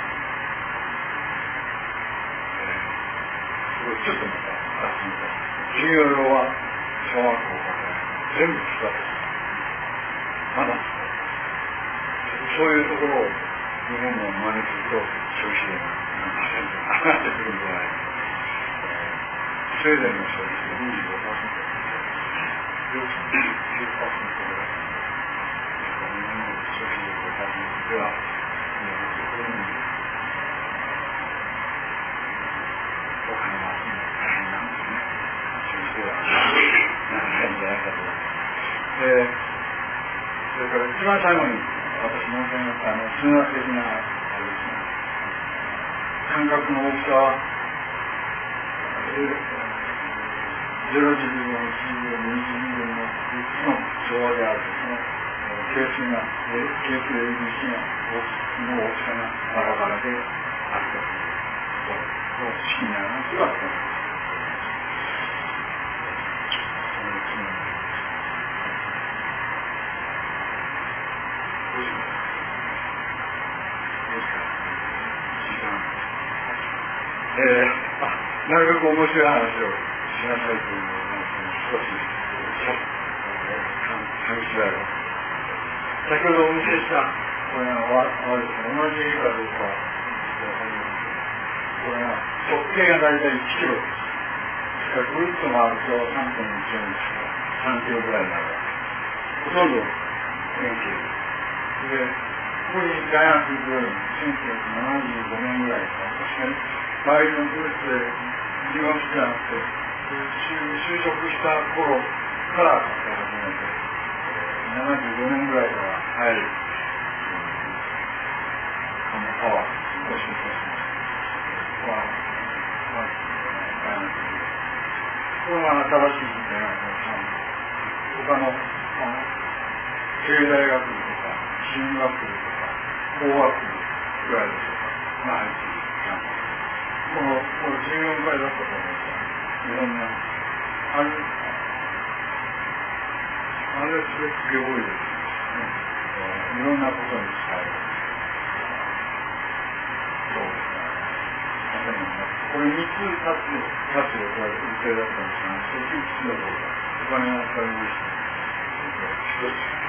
えー、ちょっとまた脱線した授業料は小学校から全部使ってまだそういうところを日本の真似すると消費税が上がってくるんじゃないか、えー、スウェーデンの消費税にじゅうごパーセントじゅうパーセントぐらいでは、お金が大変なんですね。消費税は大変じゃないかと思います。で、それから一番最後に私のあの数学的なあれですね、感覚の大きさはゼロ次分のいち次分のに次分のいつの調和であると、その係数が、係数 エービーシー の大きさがバラバラであると。そう式になりますが、このえー、あ、なるべく面白い話をしなさいというのを少し試しだよ。先ほどお見せしたこれが同じかどうかこれが直径が大体いちキロです。ぐるっと回ると さんてんいちよん ですからさんキロぐらいになるわけです。ほとんど円形です。で、ここに大学行くようにせんきゅうひゃくななじゅうごねんぐらいから確かに周りのブースで留学してなくて就職した頃から書き始めてななじゅうごねんぐらいから入るこのパワーを教えてします。これは新しい時代の他の経済学部とか進学部とか工学部ぐらいでしょうかが入っているキャンパス。このこのじゅうよんかいだったと思うんですが、いろんなあれあれすげえ多いですね。いろんなことに使える。そうですね。これみっつ立つ立つ予定だったんですが、そっちいつだろうか。お金がかかりました。一つ。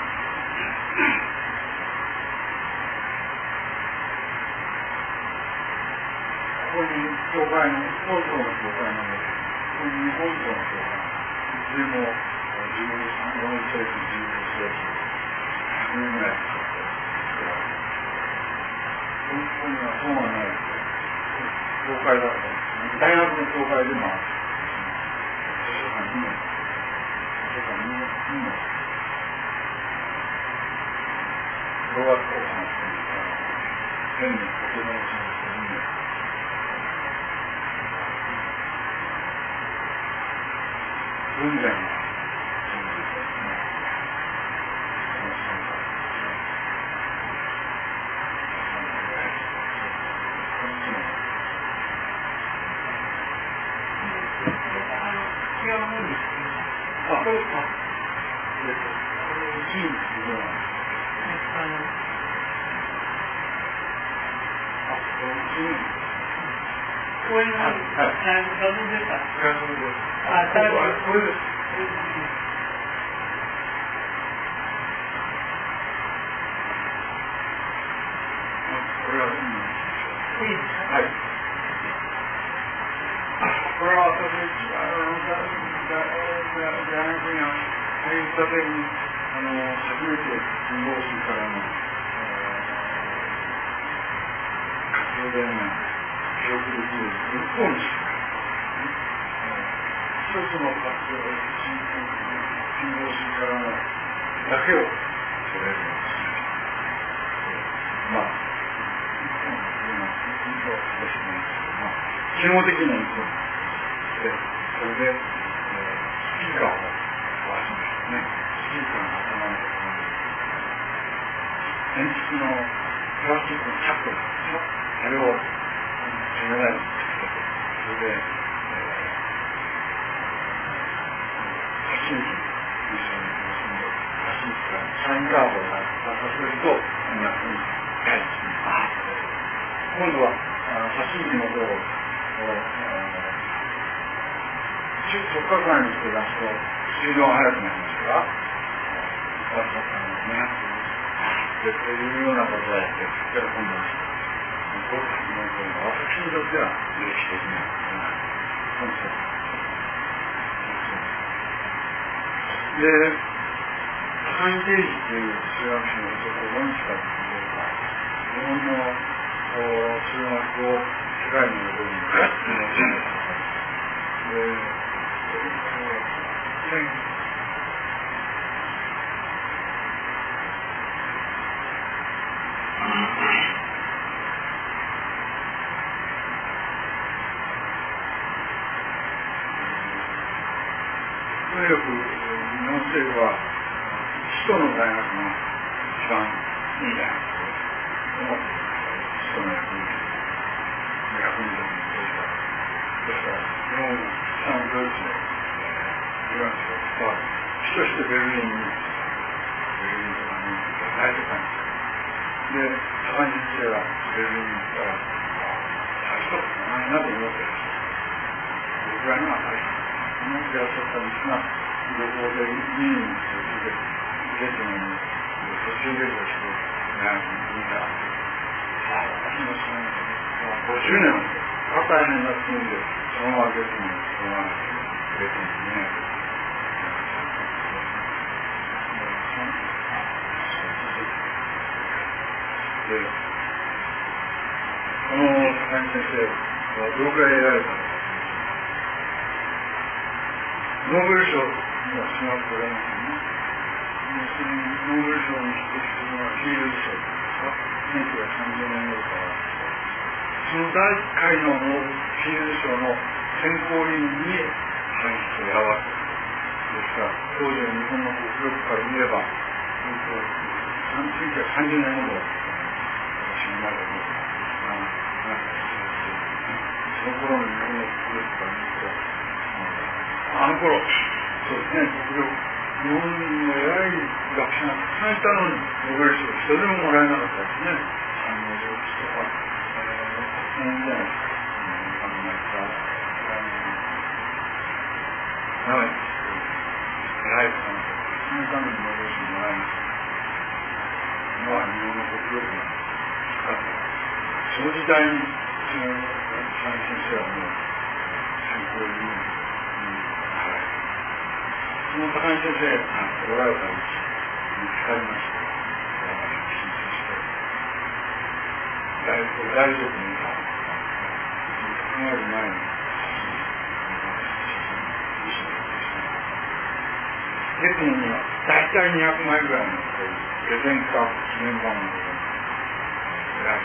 ここに教会の、東京の教会なので、ここに日本教の教会、いずれもじゅうさん、よんせいき、じゅうごせいき、ひゃくねんぐらいかかって作られて、ここにはそうはない教会だったんですね。大学の教会でもある。図書館にも、図書館にも、にも、小学校を話してみたら、変に言葉をしますけどね。文前が真実ですね。この三角違うものにしてあ、これ、あ、えっと、これ、ジーンズではない。 あの、 あ、これ、ジーンズ。 これは、画像ですか？ 画像です。 あ、これこれです。これは、いいですか？はい。これは私、あの、大学に入ったてに、あの、初めて運動士からの、活動でね、記憶できる日本史一つの活動を信号士からのだけをそれるんです。まあ、今、印象は少しないですけど、まあ、基本的な印象で、それで、えー、スピーカーを壊しましたね。スピーカーの頭のところに、鉛筆のプラスチックのキャップがあるんですよ。あれを止めないようにつけて、それで、えー発信機一緒に結んで、発信機からサインカードを渡せると、こんなふうに返す。今度は発信機の方を直角側にして出すと、スピードが速くなりますから、わざわざにひゃくで、というようなことをやって、じゃあ今度は、こういうのは私にとっては歴史的なコンセプト。で、高木定治という数学者の男を何しかというか、日本の数学を世界の横にガッと持ち上げた方で、 とにかく日本政府は首都の大学が一番いい大学と思って首都の役に役に立つんですから、ですから日本が北のドイツでフランスが伝わる首都してベルリンにベルリンとかに大都会にで高木先生はベルリンに行ったら大都会がないなと思ってです僕らには大都会でやってたんですが、旅行で見に行ってゲストに途中でとして大学に見たら、ああ、私もそのごじゅうねんまで大変な国でそのままゲストにそのままゲストにねで、この高木先生はどのくらい得られたのか。ノーベル賞がしまっておられますね。そのノーベル賞に匹敵するのはフィールド賞ですか。せんきゅうひゃくさんじゅうねん頃からそのだいいっかいのフィールド賞の選考委員に選出を選ばせる。ですから当時の日本の国力から見ればせんきゅうひゃくさんじゅうねん頃私が生まれた頃その頃の日本の国力から見るとあの頃、そうですね、国力、日本の偉い学者がたくさんいたのに、ノーベル賞一人でももらえなかったですね。あの、上司とか、えー、年じゃないですか。考えた、長いです。偉いさんとか、そのためにノーベル賞もらえました。まあ、日本の国力が低かった。その時代に、その、佐々木先生はもう、選考委員その高木先生がおられたうち見つかりました。申請して、大丈夫大丈夫に考える前に、ゲストには大体にひゃくまいぐらいのプレゼント記念版を偉い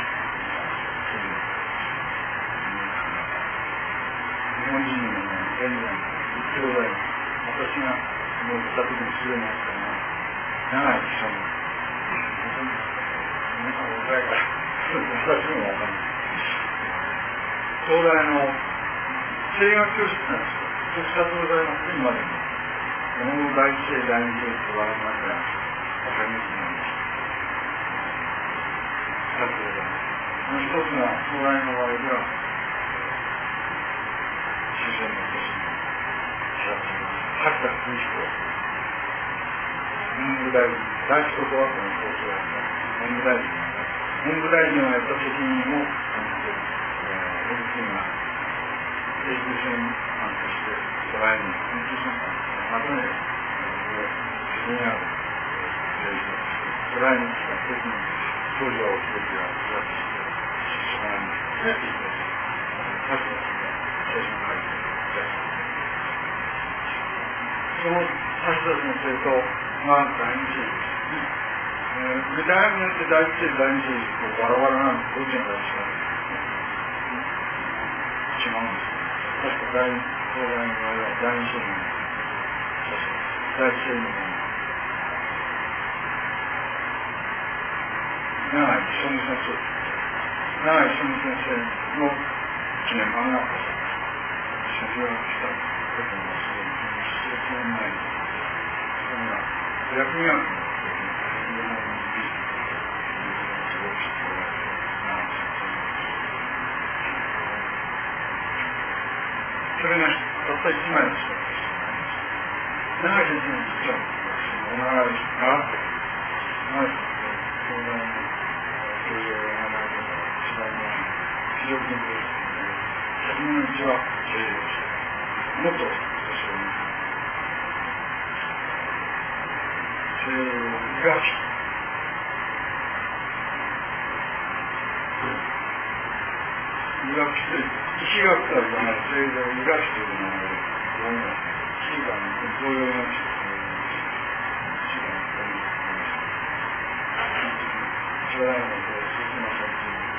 日本人の現在の兄弟私がもう来た時に知れましたが、長い記者も、皆さんお若いから、私もわかんない。東大の声楽教室なんですよ。そした東大の今でも、この第一世第二世と我々がわかりますね。二つでその一つが東大の場合では、終戦の年に知らせます。橋田邦彦文部大臣、大四国学校の校長だった文部大臣文部大臣がやった責任を感じて、エルピーが永久戦犯として捉えに永久戦犯としてまとめて責任ある政治をして捉えに来た時に当時はお記録が育ちして捉えに来て橋田氏が写真を書いて出したその橋田先生と、まあ、第二世ですね。えー、大学によって第一世、第二世とバラバラなんです。どっちが大事か違うんです。確か第、東大の場合は第二世の第一世の長井翔美先生、長井翔美先生の記念版が先生がしたことになります。その前に、それが薬学のそれがたった一枚の人です。長井先生の実はお名前があって、長井先生、東大の教授をやられてた芝居の非常勤講師で、初めのうちは経営をして、もっと年を見て、医学医学史医師学から言わない制度医学史という名前でどうも医師が同様の医師が将来のことを進めましょうという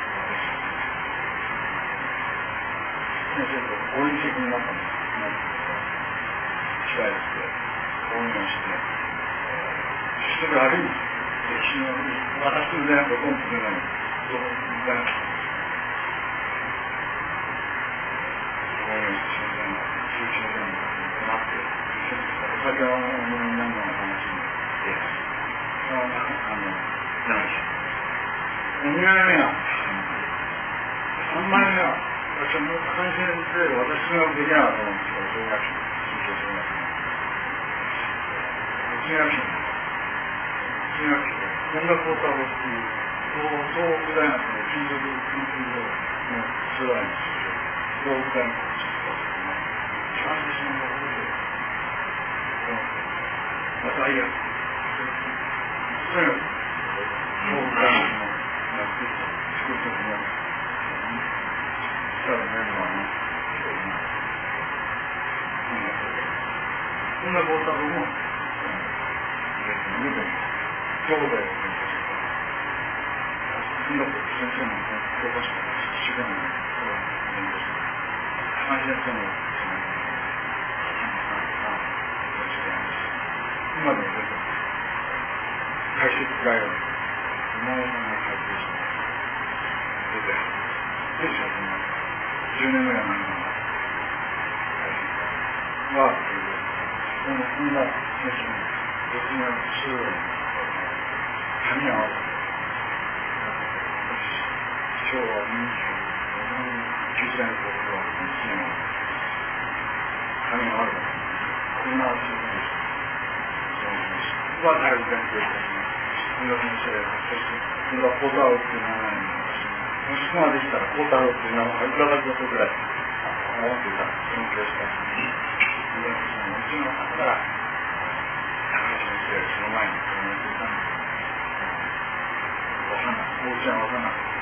先生と合理的になったんです。しか返して応援して、それある意味歴史の私みたいなこともするのにそうだ応援してしまう中止のようになってお酒を飲みながら楽しんでそのあの何でしょうにまいめはさんまいめは私はもう感染で私ができなかったんですけど小学生中小学生中学生中学生音楽を歌うっていう東北大学の金属研究所のツアーにして東北大学のさんじゅうねんほどでまたいやそれを東北大学の作るときのスターのメンバーの一人が音楽を歌うも見て兄弟を勉強して音楽先生の教科書が一生懸命勉強して高橋先生の今でも出てます解説概要に今のものを改定して出て出てじゅうねんぐらい前の解説がこの本田先生の別に中央に紙を合わせて昭和にじゅうよねんきゅうじゅうねん頃はいちねんを紙を合わせてこんな中央には大学勉強いたします音楽の先生そしてこれは孝太郎っていう名前にもしくはできたら孝太郎っていう名前をいただくことぐらい思っていた尊敬した音楽の先生のうちの方から高橋先生その前にこのやっていたんですわかんない大内はわかんなかった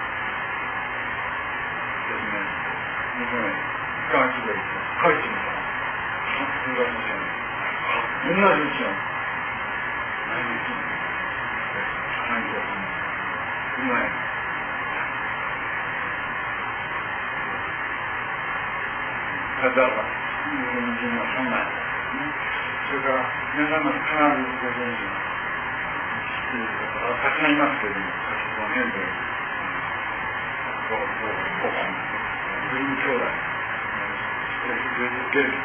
ですね娘いっかげつぐらい書いてみたら音楽の先生同じうちの何日に花木がうまい風が日本人の考えそれから皆さんが必ずご存知知っている方はたくさんいますけれども先ほどのヘンデルごごご飯グリーン兄弟ゲル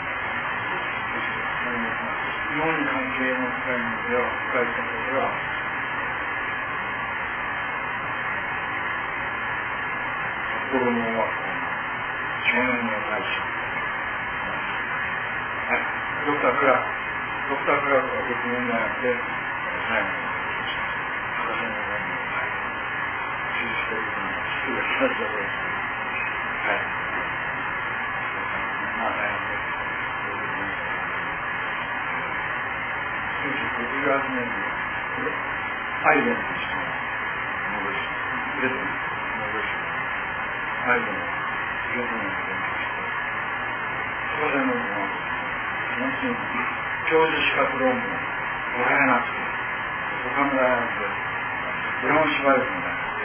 日本に関係の深いのでは深いところでは札幌の学校の少年の大使ドクター・クラーク、ドクター・クラークは別に問題なくて、最後に博士の論文を書いて、手術しているというのが失礼したところです。はい。まあ、大変です。せんきゅうひゃくごじゅうはちねんに、これ、アイデンとしてのノーベル賞、ブレトンノーベル賞、アイデンをブレトンを勉強して、博士の論文を教授資格論文をもらえなくて他の大学でブラウンシュバイクの大学で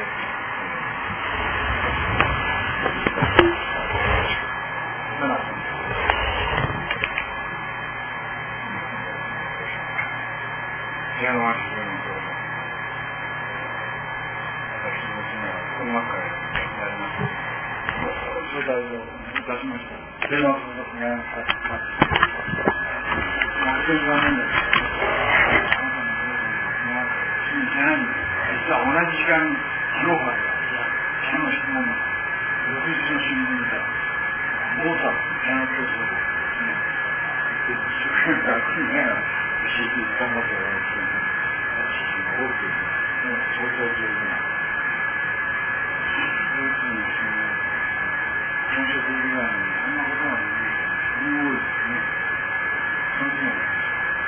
そんなったんですピアノは非常に上手私の娘は音楽会をやりました招待状を出しました電話をやりました非常に残念です。実は同じ時間に昨日からピアノ質問が翌日の新聞見たらモーツァルトのピアノ教室ですね。一生懸命楽にね教えて頑張っておられる人が多くて相当上手なドイツの本職以外にこんなことができる人が非常に多いですね。その次は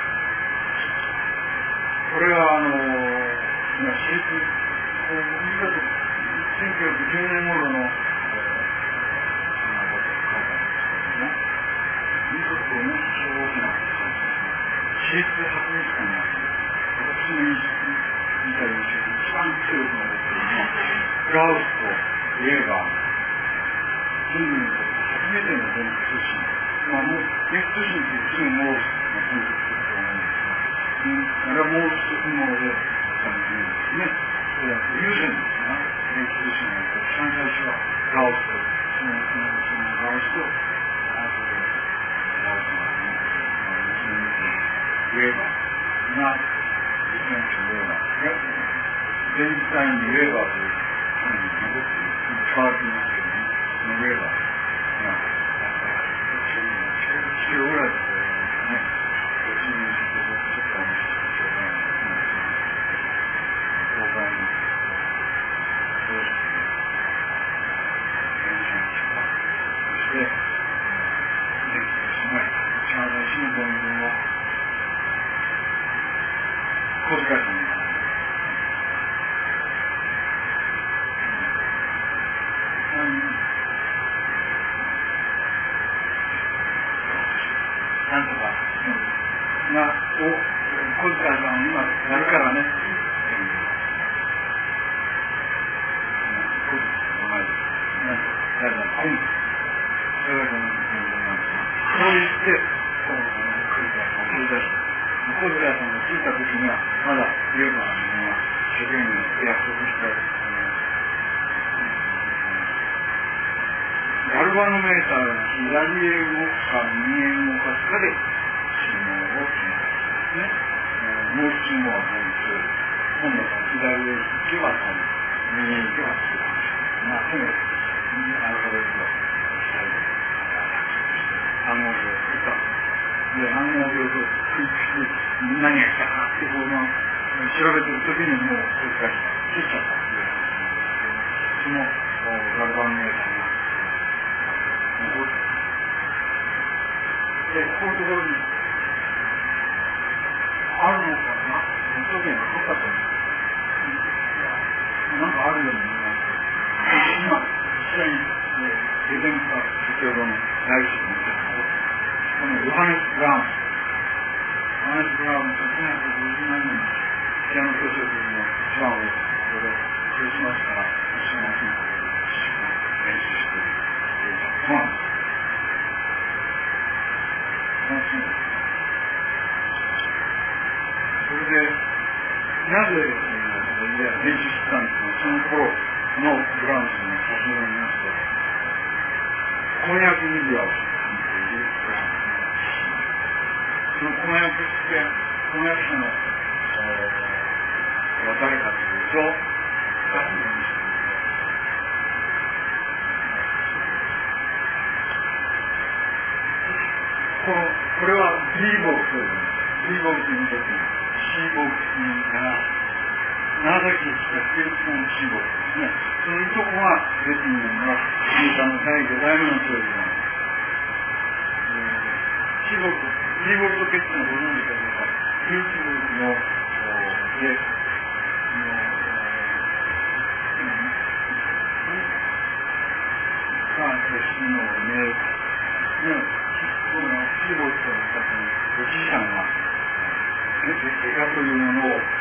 これはあの今私立こうせんきゅうひゃくじゅうねん頃のそんなことを書いたんですけどね民族をもう少し大きな私立博物館があって私の見た印象で一番強く残っているのはクラウスとウェーバー人類にとって初めての電気通信まあ、もう、ネット神ってすぐもう、分析すると思うんですが、あれはもう一つので、多分言うんですね。それは、優先ですな。ネット神が、三最初は、ラオスと、その、その、その、ラオスと、あとで、ラオスがね、娘に言えば、が、実現するような、全体に言えばという、残って変わっていますけどね、その言えば、が、地球ぐらいですね、別にちょっとあの、しょうがない、教会に、どうして、電車にしか、そして、電気がしまい、チャーザー新聞は、小遣いさんになる。なんとか、が、お、小遣いさん今やるからね。そう言って、この小遣いさんを取り出す。小遣いさんがついた時には、まだ言えば、一生懸命約束した。ガルバノメーターが左へ動くか右へ動かすかで信号を決めたんですね。もう信号はもう一つ。今度は左へ行けば多分、右へ行けば通過します。まあ、とにかく、アルファベットは左で暗号機を作った。で、暗号機をクリックして、何が来たかってこう、まあ、調べてる時にもう繰り返した。切っちゃったっていう話なんですけど、そのガルバノメーターがで、こういうところにあるのかな、表現がなかったんです。なんかあるように思います。今、実際にゲゼンカ、先ほどの大師の見たところ、このヨハネス・ブラウン、ヨハネス・ブラウン、せんきゅうひゃくごじゅうななねんにピアノ教師の一番上、ここでクリスマスから一緒に集めて練習している。まあ、それで、なぜ、練習してたんですか、その頃のブラウンさんの写真を見ますと、婚約指輪を見ているブラウンさんの写真。その婚約って、婚約者の、えー、誰かというと、二つの人です。この、これは B ボークという、B ボークという時に C ボークというから、長崎に来たスピリッツの C ボークですね。そのいとこが出ているのが、アメリカのだいご代目の教授なんです。C ボーク、B ボークと結婚をご存じかどうか、スピリッツボークの、で、が、死のメールね、このシーボークとの方におじいさんが外科というものを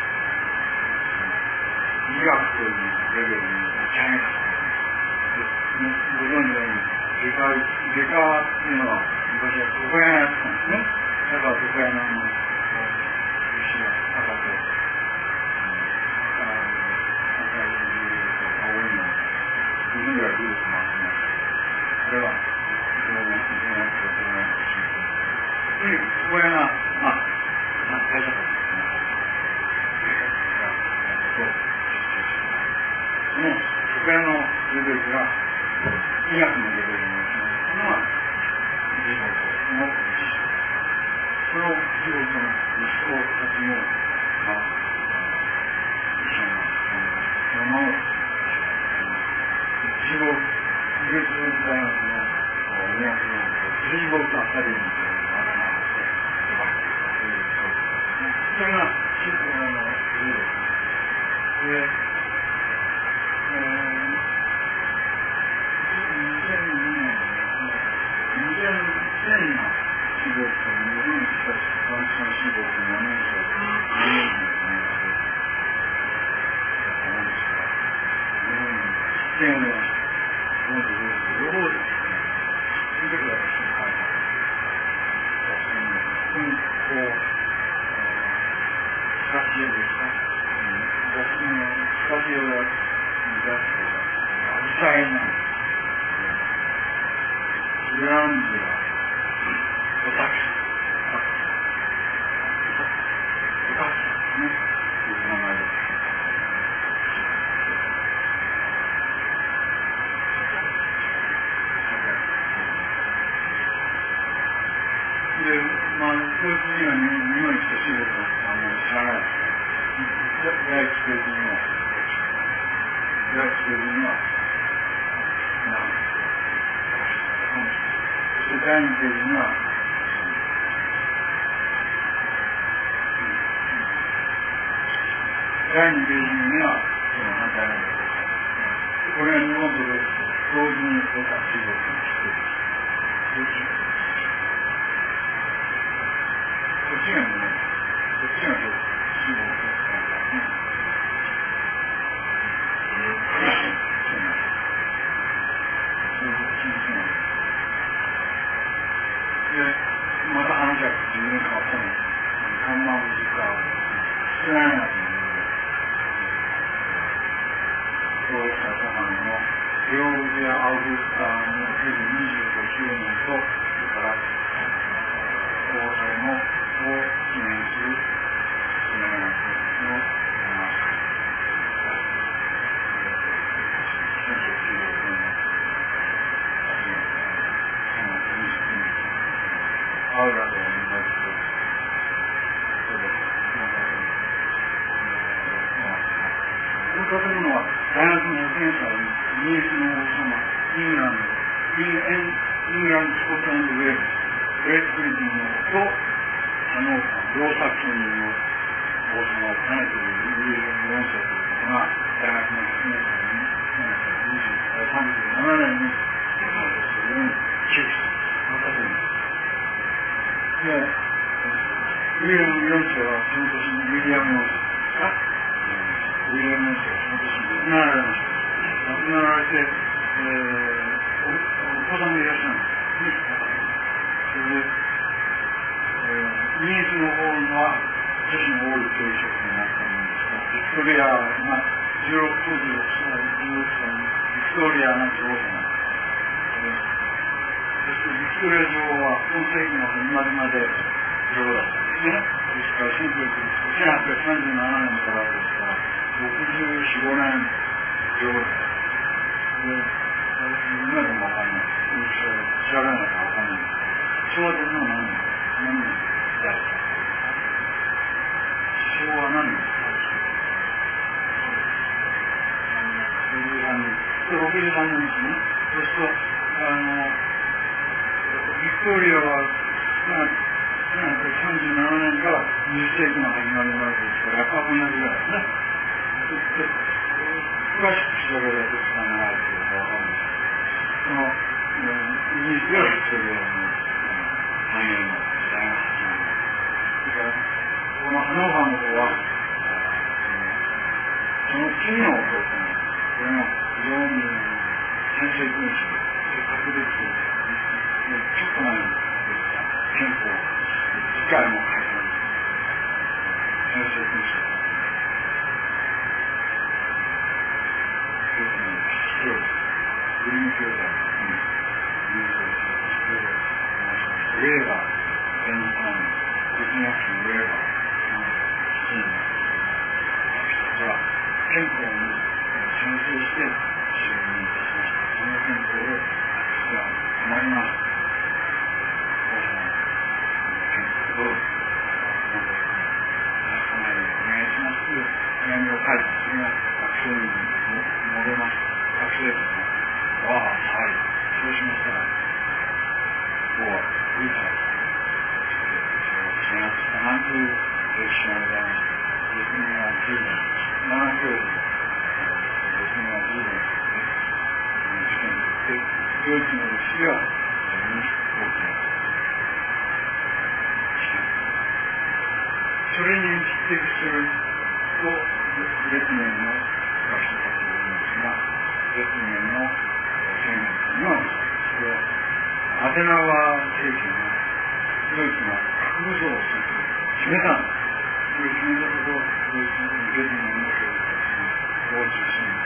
医学というレベルに持ち上げたご存知のように外科、外科っていうのは昔は床屋がやってたんですね。だから床屋のあの牛が赤と赤い青いの自分では技術もあってます。これはそのね、そのね、そのね、それこれが、まあ、まあ、大丈夫ですね。その、床屋のレベルが、医学のレベルになるのは、自分の医師。その自分の息子たちも、まあ、医者の、その、一応、イギリス大学の医学のスリーボートアカデミーというのがありまして、それがシンプルなので、で、えー、にせんにねん、にせんにねんがシーボートと日本に来たフランスのシーボートのよねん生とにねん生の年で、だったもんですから、日本に来てもらいました。その時両方ですね。その時は私も書いた。 にこう、スカシエですか、スカシエを出すとアジサイなんです。グランジュラ、オタクシ、オタクシですね、という名前です。で、まあ、こいつには匂いと仕事をあんまり知らないです。第一ページには、第一ページには、なんそして第二ページには、第二ページには、その反対なんです。これが日本と同時に出た仕事をしている。こっちがね、こっちが主語ですね。で、また話は自分変わったの。看板時間を少ないなという。そうした様の両腕やアウグスターのにじゅうごしゅうねんと、それから大阪のを記念する記念のせんきゅうひゃくきゅうじゅうろくねんのさんがつにじゅうくにちアウラでお願いするそれでこの建物は大学の予選者にイギリスの王様イングランドイングランドスコットランドウェールズグレートブリテンとあの両作品の王様を兼ねているウィリアム・ヨンセということが大学のいちねん生にさんじゅうななねんに完成するように寄付した建物で、ウィリアム・ヨンセはその年にウィリアム・ヨンセですかウィリアム・ヨンセはその年に亡くなられました亡くなられて、えー、お子さんがいらっしゃるんですねそれでイギリスの方は女子の多い教職になったものですが、ビクトリアがじゅうろく、当時ろくさい、じゅうろくさいにビクトリアが女王様そしてビクトリア女王は今世紀の始まりまで女王だったんですね。ですからせんはっぴゃくさんじゅうななねんからですからろくじゅうよん、ごねん女王だったで今でもわかんない調べないとわかんないんですけど昭和天皇何年何年代ですか昭和何年ですかろくじゅうさんねんろくじゅうさんねんですねそうするとあのビクトリアはせんはっぴゃくさんじゅうななねんからにじゅっせいきの始まりまでですからやっぱ同じぐらいですね詳しく調べるとつかないというかわかるんですそのイギリスではビクトリアの繁栄の時代が始まりますだからこのハノーバーの方はその次の弟これが非常に先制君主で確率ちょっと前にできた憲法議会も改ざん先制君主グリーンフィールドに入場してウェーバー前日の国学者のウェーバーの基金私たちは憲法に申請して就任いたしましたその憲法で私は困ります王様の憲法をお願いしますという手紙を書いたそれが学生に述べました学生ですね。ああ、はい。そうしましたら、こうは、いいから、それを制圧したなんていう歴史がございました。別名はじゅうねん、なな教授、別名はじゅうねんですね。事件によって、ドイツの歴史では非常に大きな事件。それに匹敵すると、別名の学者たちがいるんですが、別名の宣言にはそれはアデナワー政権がドイツが核部署を決めたんです。決めたことをドイツのゲズの動きをを中心に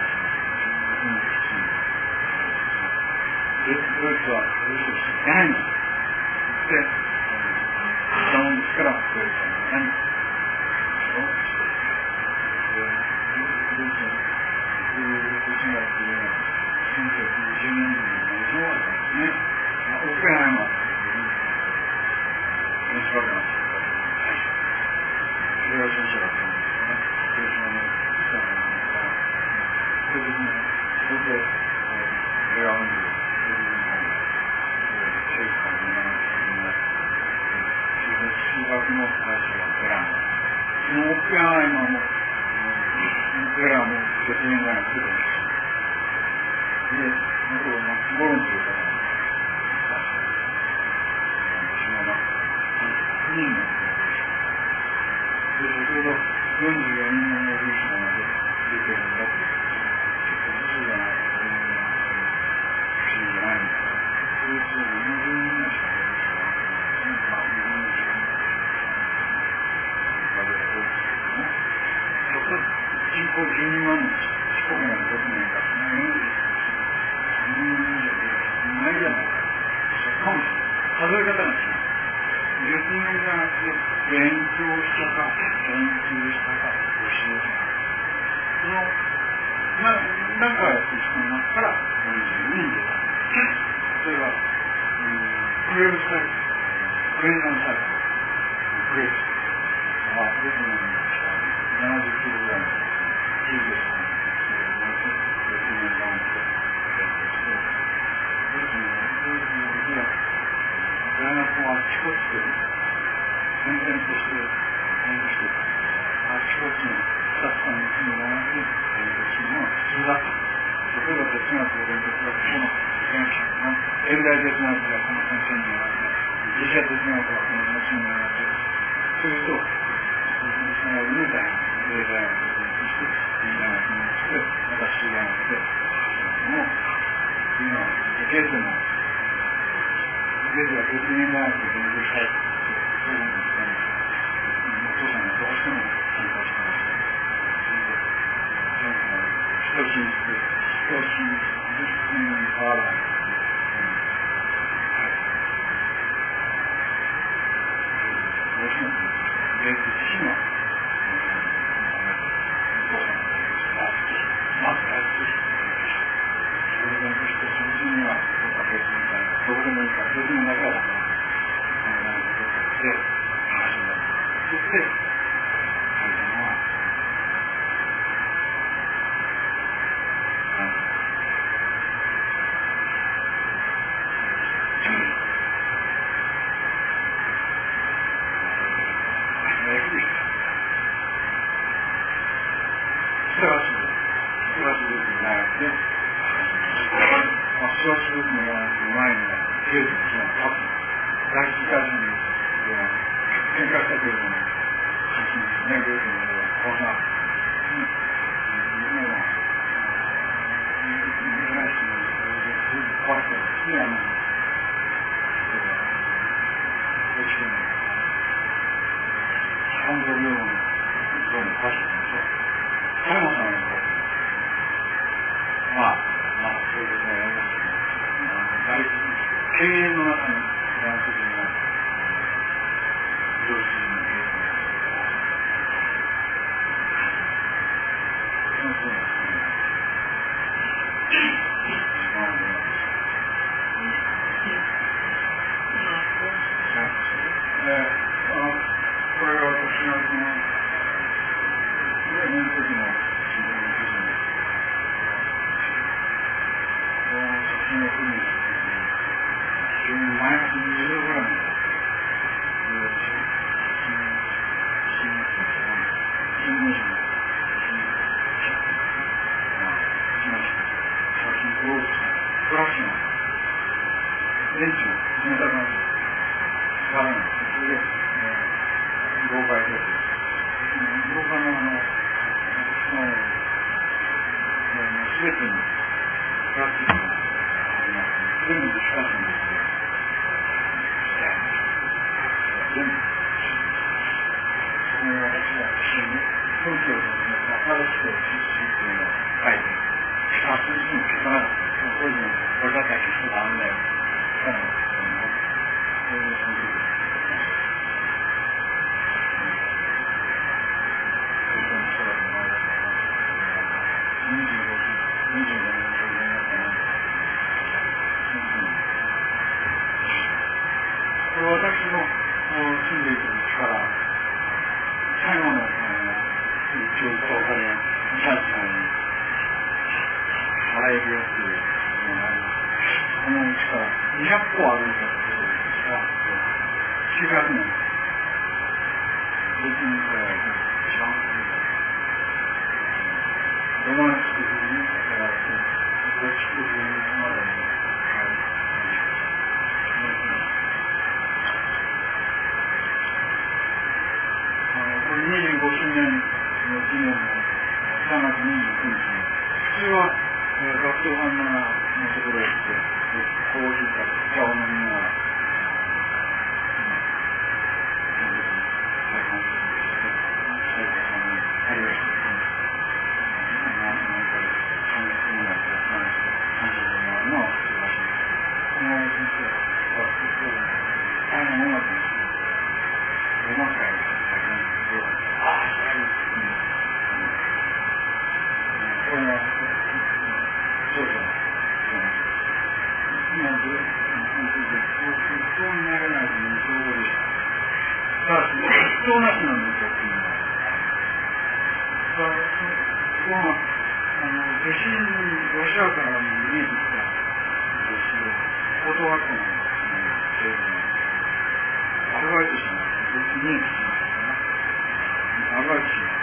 でドイツはドイツをしていないんです。で、ダウンですからドイツは何をしている。ドイツはプーチンがやっているのはせんきゅうひゃくじゅうねん以上あったんですね。オッペンハイマーという原子爆弾を作った会社。それが戦車だったんですよね。広島の北の方からそれでね、それでこれは運動それで政府から見直しになってそれで数学の会社がベランダそのオッペンハイマーもベランも絶縁がなくてですで、向こうのゴロンという方が私もなくにんので、先ほどよんじゅうよにんの容疑者まで出てるんだという結構普通じゃないこれも不思議じゃないんですがそれとよにじゅうにんのしか容疑者がまあよにじゅうにんまではどうですけどもそこ人口じゅうにまんの四国までろくねんかそのよんじゅうにん以上でいないじゃないかかもしれない数え方が違う別人じゃなくて勉強したか研究したか教えたかそのまあ何かやって人の中からよんじゅうにん出たそれはクレーブサイトクレーナーサイトクレーブまあベトナムに来たななじゅっキロぐらいのキルギスさんに別人があってやってきて別人のできなくて大学もあちこちで転々として勉強していたあちこちにスタッフさんに住みながらに勉強するのは普通だった例えば哲学を勉強するこの先生が現代哲学がこの先生になってギリシャ哲学がこの先生になってそういうとその上大学上大学を勉強して現代学にして私大学でも今ゲーテもゲーテは別人大学で勉強したいそうなんですね。お父さんがどうしても参加してました。それで、人進出、人進出に変わらない。はい。どうしても、ゲーテ自身は、お父さんが勉強して、まず、まず、まず、それを勉強して、その次には、どこか別人大学、どこでもいいから、別人だけはダメだ。で、話になる。そして、書いたのは、あの、ストラスブルク、ストラスブルクの大学で、まあ、ストラスブルクの大学の前には、ゲーテの人が立つ。第一次大戦に喧嘩したけれども、写真ですね、ゲーテの上はこんな、夢は、偉い人のそれで壊したんですね、あの、それは、高知県の三条病院の像も壊したんですよ。彼もさんが壊した。まあ、まあ、そういうことはやりましたけど、大経営の中にフランス人がドイツ人のゲートをそのそうですね。時間を見ます。えー、あのこれが私のこの年の時の新聞の記事です。この写真を撮るに非常に前の宗教の新しく実施っていうのを書いて、あ、そういうの消さなかった。こういうの、これだったら消すのあんだよ。そういうその時です。にじゅうごねん、にじゅうごねんちょうどになったな。これ私の住んでいるうちから最後の教育をされ医者さんに払えるよっていうのがあります。このうちからにひゃくこ歩いたということですが、きゅうひゃくねん別にこれ一番ロマンスク風に語られてゴチック風までに変わる。これにじゅうごしゅうねんの記念のさんがつにじゅうくにちに普通は学生さんのところへ行ってコーヒーか茶を飲みながら再販再開さんにあるいは何かさんじゅっぷんぐらいかさんじゅうごまんの普通らしいです。この先生は大変音楽のロマン界がああ、それは、うん、これは、そうそう、今ずっと、人になれないと無償でした。ただし、人なしの無償っていうのは、そこは、あの、弟子にロシアから見えてきた弟子を、高等学校の生徒に、アルバイトしながら、見えてきました。アルバイトしながら、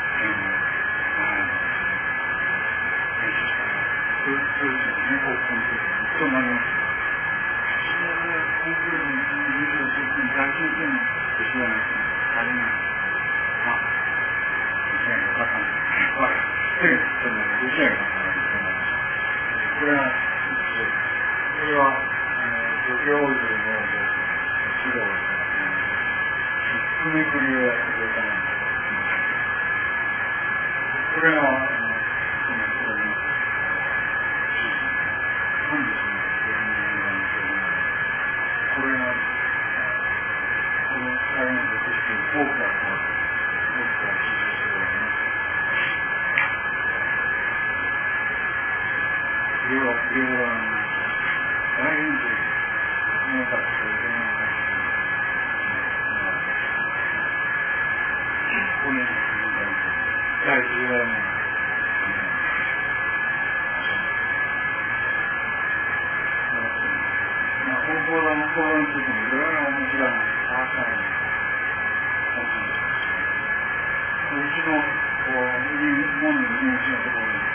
練習したら、そういうね、こう、コンクールに一等になりました。私はね、コンクールに入賞するときに大先生の弟子じゃないと、大変なんです。あ、弟子がよかったんです。わかる。手がつっても、弟子がよかったんです。これは、これは、助教オイルの指導をしたら、めくりをやってくれたんです。これは、あの、この、これの、本日のこれが、この大変属しているフォークだと、フォークが記述しております。これは、これは、大変で、見えたというのが、ここに、第じゅうだいめの講談の講談についてもいろいろな面白い話がたくさんあります。うちの門の入試のところに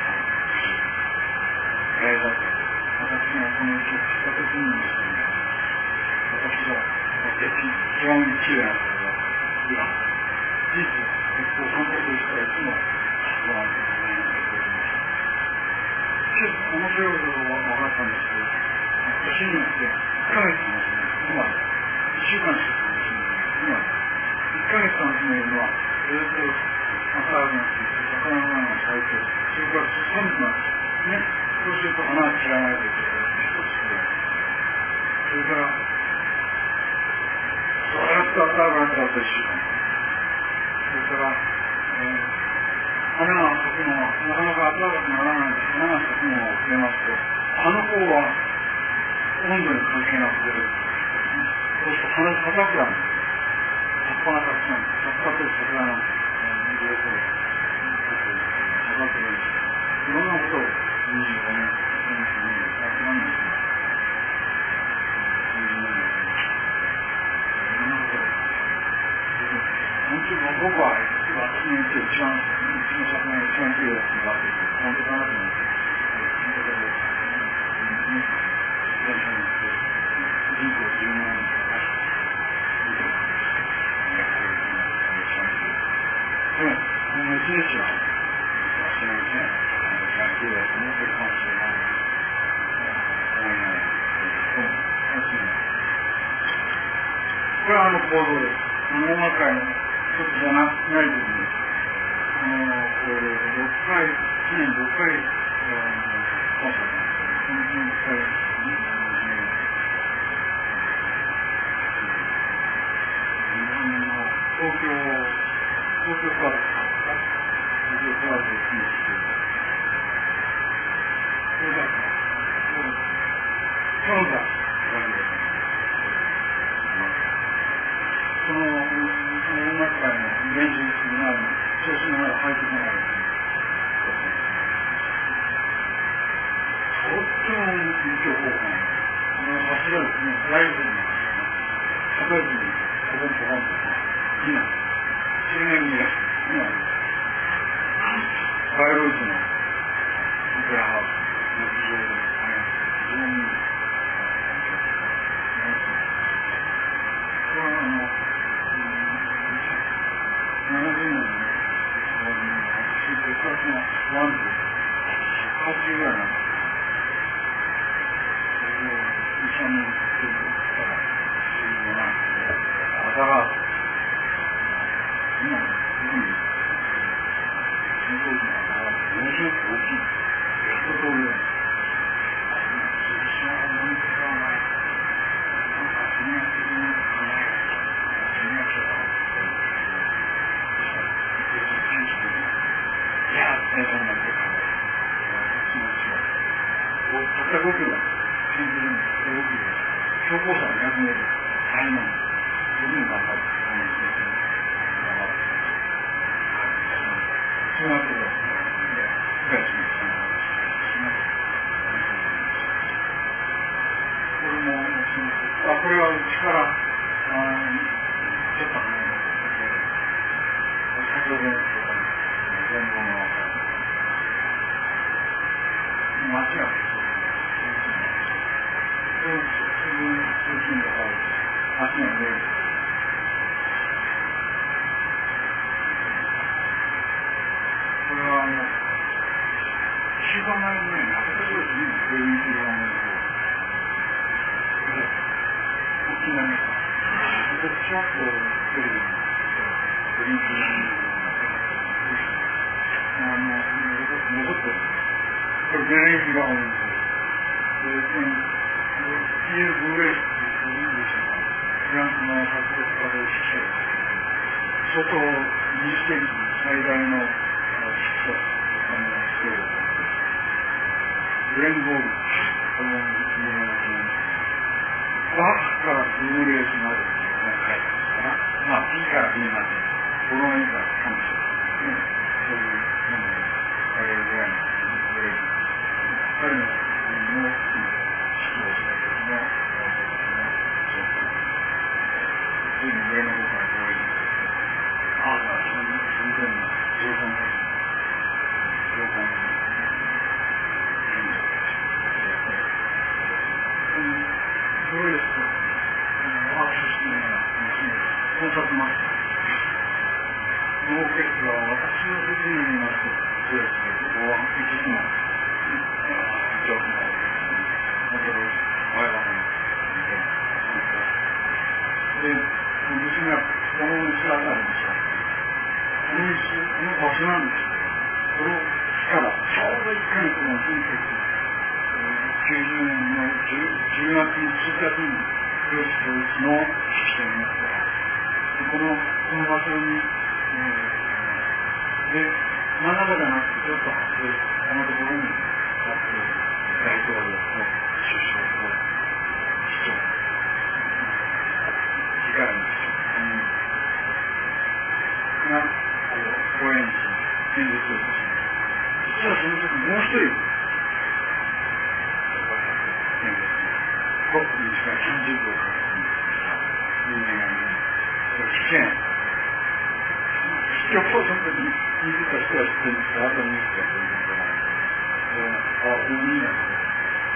えーだって私がこの道を知った時に私が一番綺麗なことが今事実結構散歩としたらいつもご覧になりました。面白いことが分かったんですけど、年によっていっかげつの今いっしゅうかんしか楽しめない。今いっかげつ楽しめるのはずっと朝がついて魚の花が咲いて、それから寒くなってね、そうすると花が散らないといけない一つくらい。それからずっと朝がついていっしゅうかん。それから、えー、花が咲くのはなかなか暖かくならないで花が咲くのを遅れますと、葉の方は温度に関係なく出る。そうすると花が硬くなる。葉っぱがたくさん、葉っぱと桜が両方高くなる。いろんなことをにじゅうごねん、にじゅうにねんやってなんですが、にじゅうにねんいろんなことを。本当に僕は私に言って一番、うちの作品が一番綺麗だって言われていて、本当かなと思って、本当だと思って、電車に行って、人口じゅうまん人が見てるんです。やっぱり一番綺麗。でも、この一日は、私のうちね、一番綺麗だと思ってるかもしれない。思いながら、でも、楽しみです。これはあの行動です。あの音楽会の一つじゃな、ない時に、 これろっかい、年ろっかい、コンサートなんですよ。いっかい、東京、東京カード、東京カードを気にして、そうだった。そうだ。その、その音楽会の練習する前に、調子の前に入ってこない。とっても勉強方法なんです。あの柱ですね、ライブに、叩いてみる。ポコンポコンといいな。中年にいらっしゃる。今、バイオリンのオペラハウスの非常に非常にいい。これはあの、ななじゅうねんの私、別格のワンで、はちじゅうぐらいなんです。医者に行っているから、そういうのが、朝が、今の特に、戦闘機の朝がものすごく大きい。一通りよ。私は何かが、なんか戦略的に考える。戦略者だ。いや、戦争なんて考える。私も違う。たったごキロ、戦闘にごキロ、標高差がにひゃくメートル、大変なんです。十分頑張って、この戦争に頑張って。そうなってください。深いしました。これも、あ、これはうちから、ちょっと離れます。先ほどの全貌の分かる。街が自分中心だから街が見える。これはあの、いっしゅうかんまえにね、中田ですね、こういう色のものを。大きなね、私はこう、テレビに、オリンピックのあの、残ってる。これ、現役が多いんですよ。ピエール・ブーレイスっていう人でしょうか。フランスの作曲家で指揮者です。相当、にじゅっせいき最大の指揮者、あの、人です。グレン・ボール、この有名な人なんです。バッハからブーレイスまでの回かな。まあ、P から B まで、この絵がかもしれないですね。そういうものをあげるぐらいのブレイク。彼のの指導した時の随分上の方から上位にああ、そのその点の情報の情報の変化すごいですと握手してるのがコンサートマスターこのオーケストラは私の説明になるとそうですけどいつも情報が本当に前はねで、娘はこの道があるんですよ。この道、この場所なんですよ。この日からちょうどいっかげつのせんきゅうひゃくきゅうじゅうねんのじゅうがつついたちに教師教育の式典になったら、この、この場所に、えー、で、真ん中じゃなくてちょっと発生、このところにあって、大統領と首相と市長、議会の市長、が、講演し、演説をします。実はその時もう一人、演説トップに近いさんじゅうびょうかかるんですが、人間がいるんです。それ危険。よっぽどその時に見てた人は知ってるんですが、あとニュースがそういうことなんです。あ、海なんです。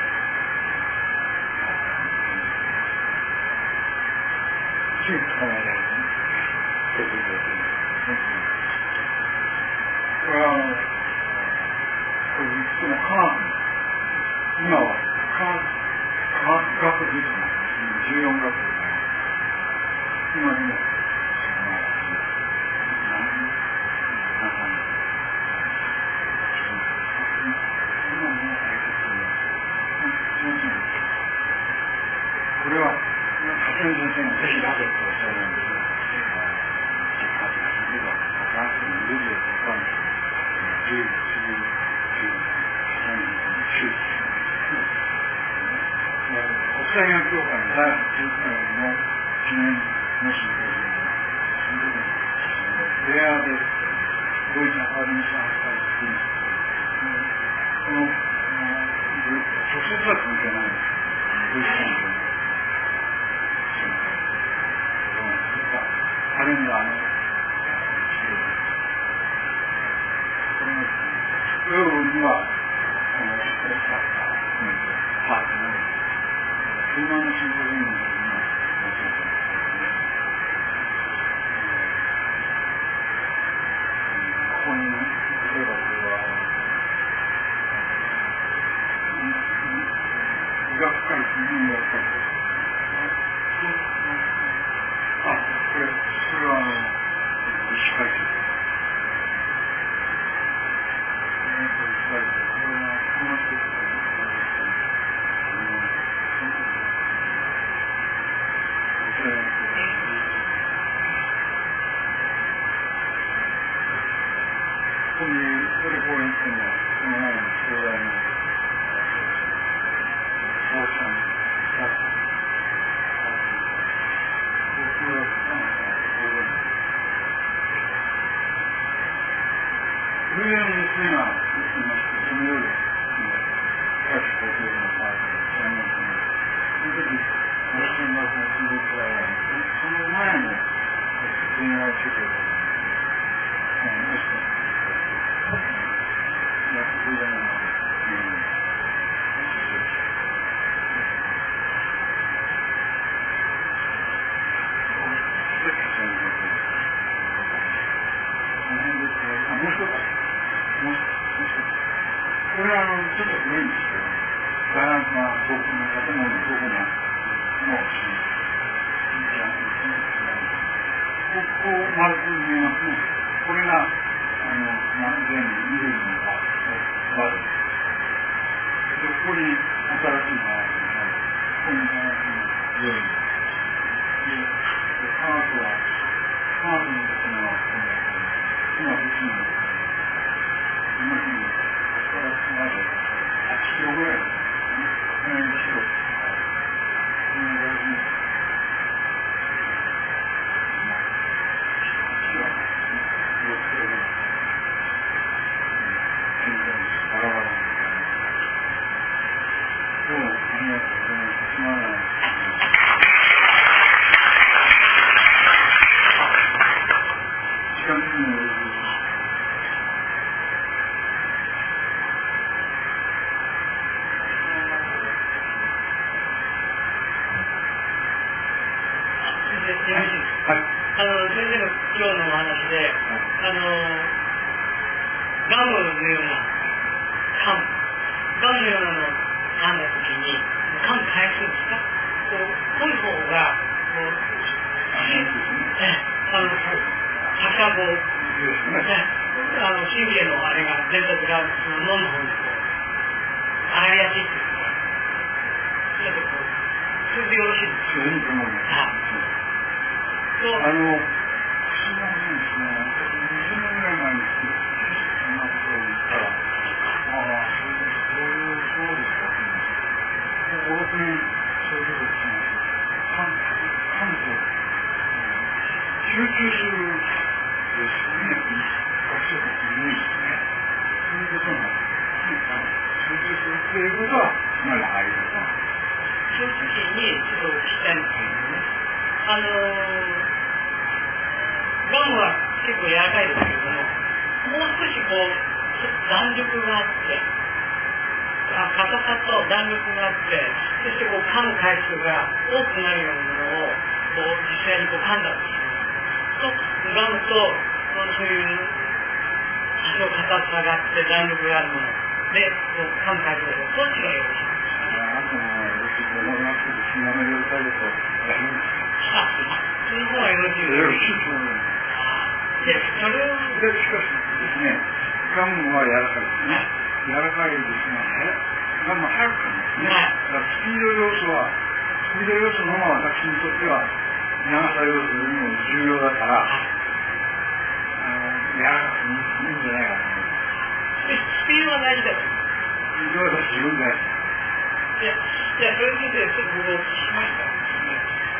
つい捕まえられてね、出てくれてるんですね。これはあの、これいつも科学、今は科学、科学学部となってじゅうよん学部が今でも、何年、何年、 だいはちじゅっかいの記念のシンポジウム、その時にレアでドイツのアーデンシャン会っていうこの直接は関係ないドイツ関係のシンポジウム、あれにはあのこれの夜にはこのストレスだったパーティーなので車のシンポジウムの時にここに例えばこれは医学会という医学会あ、これそれはあの医師会ですこれはこの人ですここにこれ講演してるのはその前の将来の放射のだった僕は上の娘がいましてその夜各ホテルのパーティーに知らないとその時私の中の中国からはその前に電話をしてくれたのでやってくれたのがもう一つもう一つこれはあのちょっと古いんですけどガランスな僕の建物のどこものシーンここ丸く見えますね。これがあの全部緑のがバルでここに新しいのがあるのでここに新しいのが緑でカートはカートのですね今別に今日にここからつまではちキロぐらいですね。この辺に白この大事にバラバラにどうもありがとうございます。すまない時間的にもよろしいです。 よろしいですか。はい、あの先生の今日のお話で、はい、あのガムのような噛むガムのようなのを噛んだときに噛む回数ですか、こう濃い方がこうあのたくさんこう、ね、あの神経のあれが伝達が飲む方にこう洗いやすいっていうか、ちょっとこうそれでよろしいですか。いいと思います。あの、不思議な話ですね。にじゅうねんぐらい前にそんなことを言ったら、ああ、そういう、そうですか。ご、ろくねん、そういうことですね。噛むと、集中するですね。学習というイメージですね。そういうことなんですね。集中するということは、つまりああいうことなんです。そういう時に、ちょっと聞きたいんですけどね。あのー、ガムは結構柔らかいですけれども、もう少しこう弾力があってあ硬さと弾力があってそしてこう噛む回数が多くなるようなものをこう実際にこう噛んだとしますとガムとそういう多少硬さがあって弾力があるものでこう噛む回数がどっちがよろしいですか。あとはよろしいと思いますけど、しなめるタイプとやります。あ、その方がよろしいです。よろしいと思います。で、それをでしかしですね、ガムは柔らかいですね。柔らかいですが、ガムは早く噛むんですね。だからスピード要素は、スピード要素のまま私にとっては長さ要素よりも重要だから、あの柔らかくいいんじゃないかと思います。スピードが大事だと。スピードは自分がいや、じゃあそれについてちょっと僕を聞きました。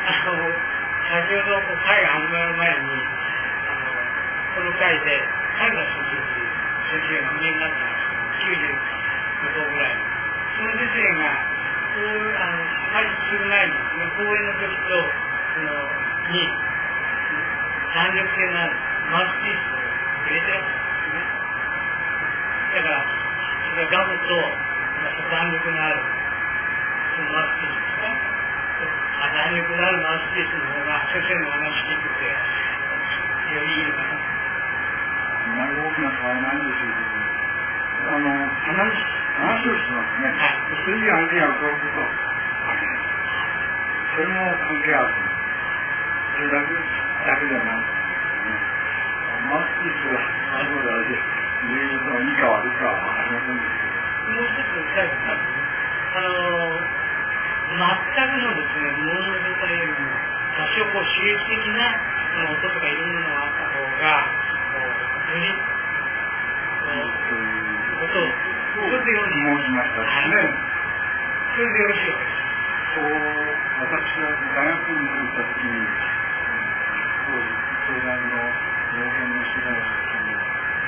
あの先ほど会が始まる前にあのこの会で彼が卒業する先生がお見えになったんですけど、きゅうじゅうごとうぐらいのその先生がこうあの開始する前にですね、講演の時とそのに弾力性のあるマウスピースを入れてらっしゃるんですね。だからそれはガムと弾力のあるそのマウスピースですか、あ弾力のあるマウスピースの方が先生の話聞いててよりいいのかな。 あまり大きな変わりないんですけど、あの話話をしますね。はい、それに案件が起こることあります。それも関係ある。それだけだけじゃなくてね、マウスピースがあるのであれで言うことがいいか悪いかはありませんですけど。 もう一つ最後にあの全くのですね、無音の状態よりも多少こう刺激的な音とかいろんなのがあった方がよりそういうことをそれでよろしい申しましたしね。 それでよろしいわけです。 そう、私が大学に行った時に、当時東大の農研の取材をした時に、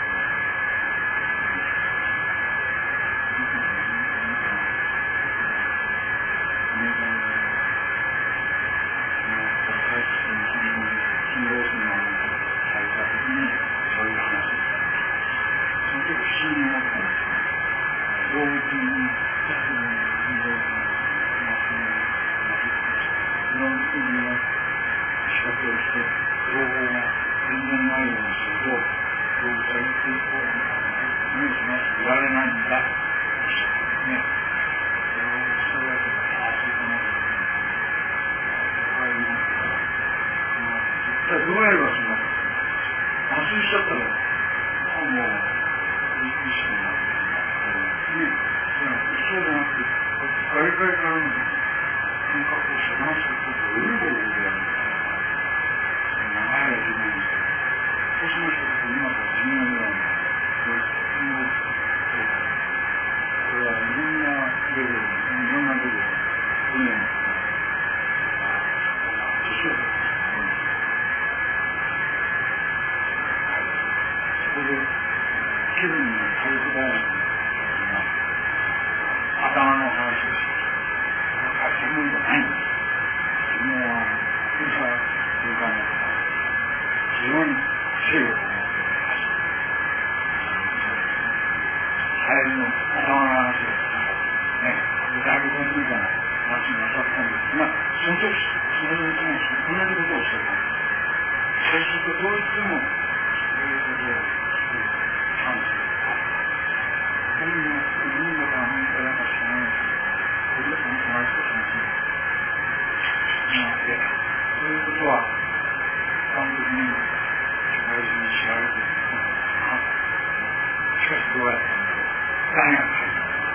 アメリカの大使に勤労するのをされた時にそういう話をした。その時不思議に思ったんですよ。動物に勤労するいろんな国の仕掛けをして情報が全然ないようにすると動物は言っていこうみたいな目をしますと言われないんだとおっしゃってね。そういうわけでああそうかなと思いますから絶対どうやればその麻酔しちゃったらもうびっくりしてなってね。そうじゃなくて外界からの感覚を遮断することをうるごることやるんだから長い間自分にそうしましたと今からじゅうねんぐらいのこれはいろんなレベルいろんなレベル訓練の年を取ってそこでケビンの体育大学の頭の話をして専門じゃないんです。自分は空差空間の非常に精力を持っています。流行りの頭の話をね、だいぶ本当みたいな話になさったんですが、その時その時も同じことをしていたんです。そうするとどうしてもそういうことを感じて本人の日本だかアメリカだか知らないですけどこれその話をしますね。そういうことは完璧に世界中に知られていることだな。しかしどうやって誰が書いたのか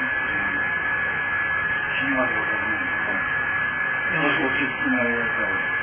気にはどうかね。もしお聞きになられたら